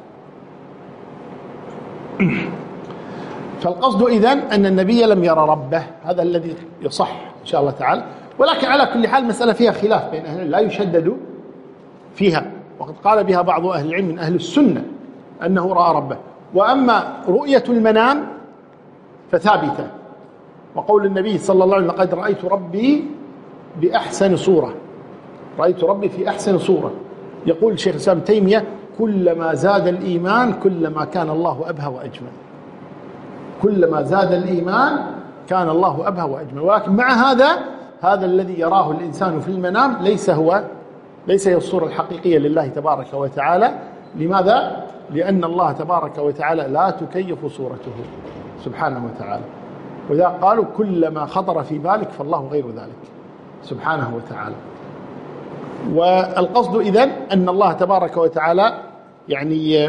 فالقصد إذن أن النبي لم يرى ربه، هذا الذي يصح إن شاء الله تعالى. ولكن على كل حال مسألة فيها خلاف بين أهل، لا يشدد فيها، وقد قال بها بعض أهل العلم من أهل السنة أنه رأى ربه. وأما رؤية المنام فثابتة، وقول النبي صلى الله عليه وسلم لقد رأيت ربي بأحسن صورة، رأيت ربي في أحسن صورة. يقول الشيخ الإسلام تيمية كلما زاد الإيمان كلما كان الله أبهى وأجمل، كلما زاد الإيمان كان الله أبهى وأجمل. ولكن مع هذا هذا الذي يراه الإنسان في المنام ليس هو ليس هي الصورة الحقيقية لله تبارك وتعالى. لماذا؟ لأن الله تبارك وتعالى لا تكيف صورته سبحانه وتعالى. وإذا قالوا كلما خطر في بالك فالله غير ذلك سبحانه وتعالى. والقصد إذن أن الله تبارك وتعالى يعني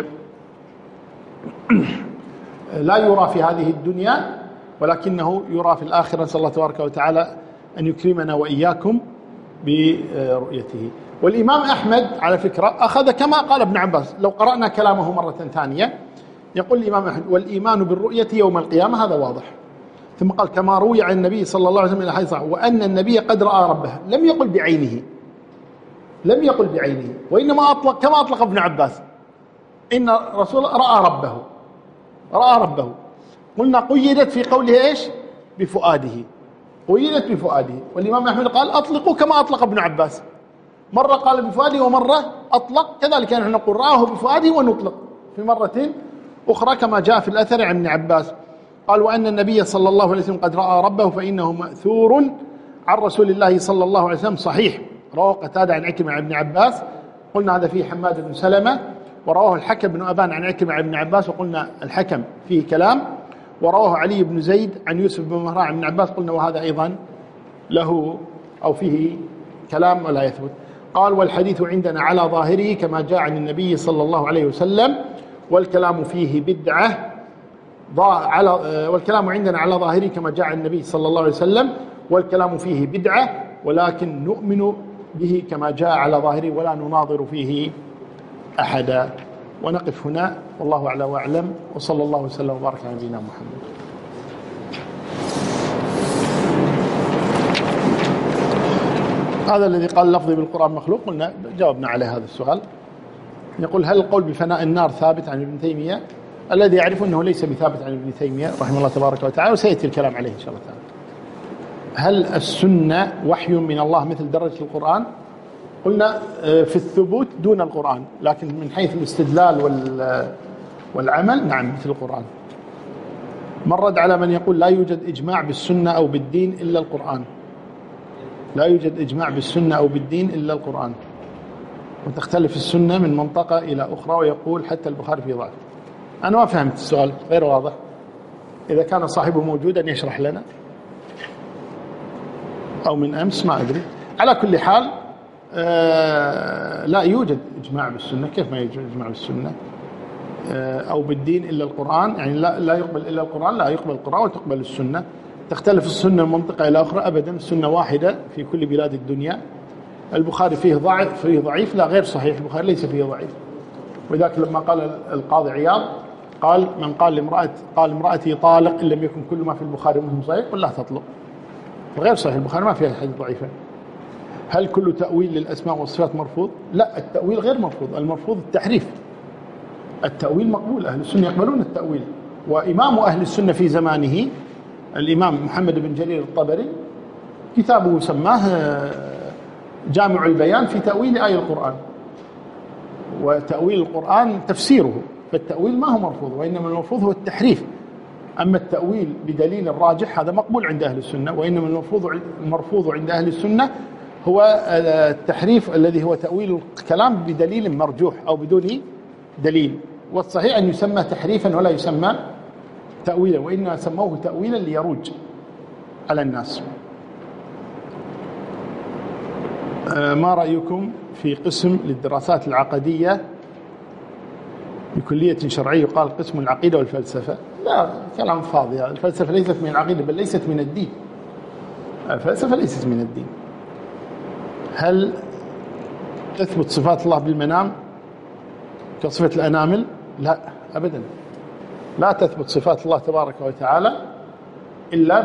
لا يرى في هذه الدنيا ولكنه يرى في الآخرة. نسأل الله تبارك وتعالى أن يكرمنا وإياكم برؤيته. والإمام أحمد على فكرة أخذ كما قال ابن عباس، لو قرأنا كلامه مرة ثانية يقول الإمام أحمد والإيمان بالرؤية يوم القيامة، هذا واضح. ثم قال كما روي عن النبي صلى الله عليه وسلم الحديث وأن النبي قد رأى ربه، لم يقل بعينه، لم يقل بعينه، وإنما أطلق كما أطلق ابن عباس إن رسول رأى ربه، رأى ربه. قلنا قيدت في قوله إيش؟ بفؤاده، قيدت بفؤاده. والإمام أحمد قال أطلقوا كما أطلق ابن عباس، مرة قال بفؤاده ومرة أطلق، كذلك نحن نقول رآه بفؤاده ونطلق في مرة أخرى كما جاء في الأثر عن ابن عباس. قال وأن النبي صلى الله عليه وسلم قد رأى ربه فإنه مأثور عن رسول الله صلى الله عليه وسلم صحيح. رواه قتادة عن عكرمة عن ابن عباس، قلنا هذا فيه حماد بن سلمة. ورواه الحكم بن أبان عن عكرمة عن ابن عباس، وقلنا الحكم فيه كلام. ورواه علي بن زيد عن يوسف بن مهران عن ابن عباس، قلنا وهذا أيضا له أو فيه كلام ولا يثبت. قال والحديث عندنا على ظاهره كما جاء عن النبي صلى الله عليه وسلم والكلام فيه بدعة على والكلام عندنا على ظاهره كما جاء عن النبي صلى الله عليه وسلم والكلام فيه بدعة، ولكن نؤمن به كما جاء على ظاهره ولا نناظر فيه أحدا. ونقف هنا والله أعلى وأعلم، وصلى الله وسلم وبارك على نبينا محمد. هذا الذي قال لفظي بالقرآن مخلوق، قلنا جاوبنا عليه هذا السؤال. يقول هل القول بفناء النار ثابت عن ابن تيمية؟ الذي يعرف أنه ليس بثابت عن ابن تيمية رحمه الله تبارك وتعالى، وسيأتي الكلام عليه إن شاء الله تعالى. هل السنة وحي من الله مثل درجة القرآن؟ قلنا في الثبوت دون القرآن، لكن من حيث الاستدلال والعمل نعم مثل القرآن. من رد على من يقول لا يوجد إجماع بالسنة أو بالدين إلا القرآن، لا يوجد إجماع بالسنة أو بالدين إلا القرآن، وتختلف السنة من منطقة إلى أخرى، ويقول حتى البخاري في ضعف. أنا ما فهمت السؤال، غير واضح. إذا كان صاحبه موجودا يشرح لنا، أو من أمس ما أدري. على كل حال آه لا يوجد إجماع بالسنة. كيف ما يوجد إجماع بالسنة آه أو بالدين إلا القرآن؟ يعني لا, لا يقبل إلا القرآن، لا يقبل القرآن وتقبل السنة. تختلف السنة من منطقة إلى أخرى؟ أبدا، السنة واحدة في كل بلاد الدنيا. البخاري فيه ضعف، فيه ضعيف، لا غير صحيح، البخاري ليس فيه ضعيف. وذاك لما قال القاضي عياض قال من قال لامرأة قال امرأتي طالق إن لم يكن كل ما في البخاري ومسلم صحيح قل لا تطلق. فغير صحيح، البخاري ما فيه حديث ضعيفة. هل كل تأويل للأسماء والصفات مرفوض؟ لا، التأويل غير مرفوض، المرفوض التحريف. التأويل مقبول، أهل السنة يقبلون التأويل. وإمام أهل السنة في زمانه الإمام محمد بن جرير الطبري كتابه سماه جامع البيان في تأويل آية القرآن، وتأويل القرآن تفسيره. فالتأويل ما هو مرفوض، وإنما المرفوض هو التحريف. أما التأويل بدليل الراجح هذا مقبول عند أهل السنة، وإنما المرفوض المرفوض عند أهل السنة هو التحريف الذي هو تأويل الكلام بدليل مرجوح أو بدون دليل. والصحيح أن يسمى تحريفا ولا يسمى تأويلا، وإنما سموه تأويلا ليروج على الناس. ما رأيكم في قسم للدراسات العقدية بكلية شرعية يقال قسم العقيدة والفلسفة؟ لا، كلام فاضي. الفلسفة ليست من العقيدة بل ليست من الدين. الفلسفة ليست من الدين. هل تثبت صفات الله بالمنام كصفة الأنامل؟ لا أبدا، لا تثبت صفات الله تبارك وتعالى إلا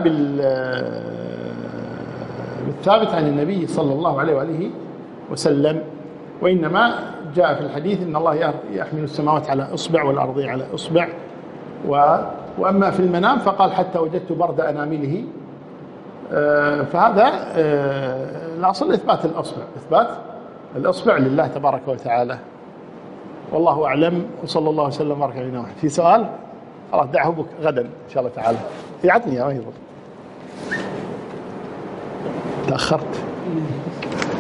بالثابت عن النبي صلى الله عليه وآله وسلم. وإنما جاء في الحديث إن الله يحمل السماوات على إصبع والأرض على إصبع، و... وأما في المنام فقال حتى وجدت برد أنامله. فهذا الأصل إثبات الأصبع، إثبات الأصبع لله تبارك وتعالى. والله أعلم، وصلى الله وسلم وبارك على نبينا محمد. في سؤال؟ خلاص دعه بك غدا إن شاء الله تعالى. في عطني يا مهيض، تأخرت.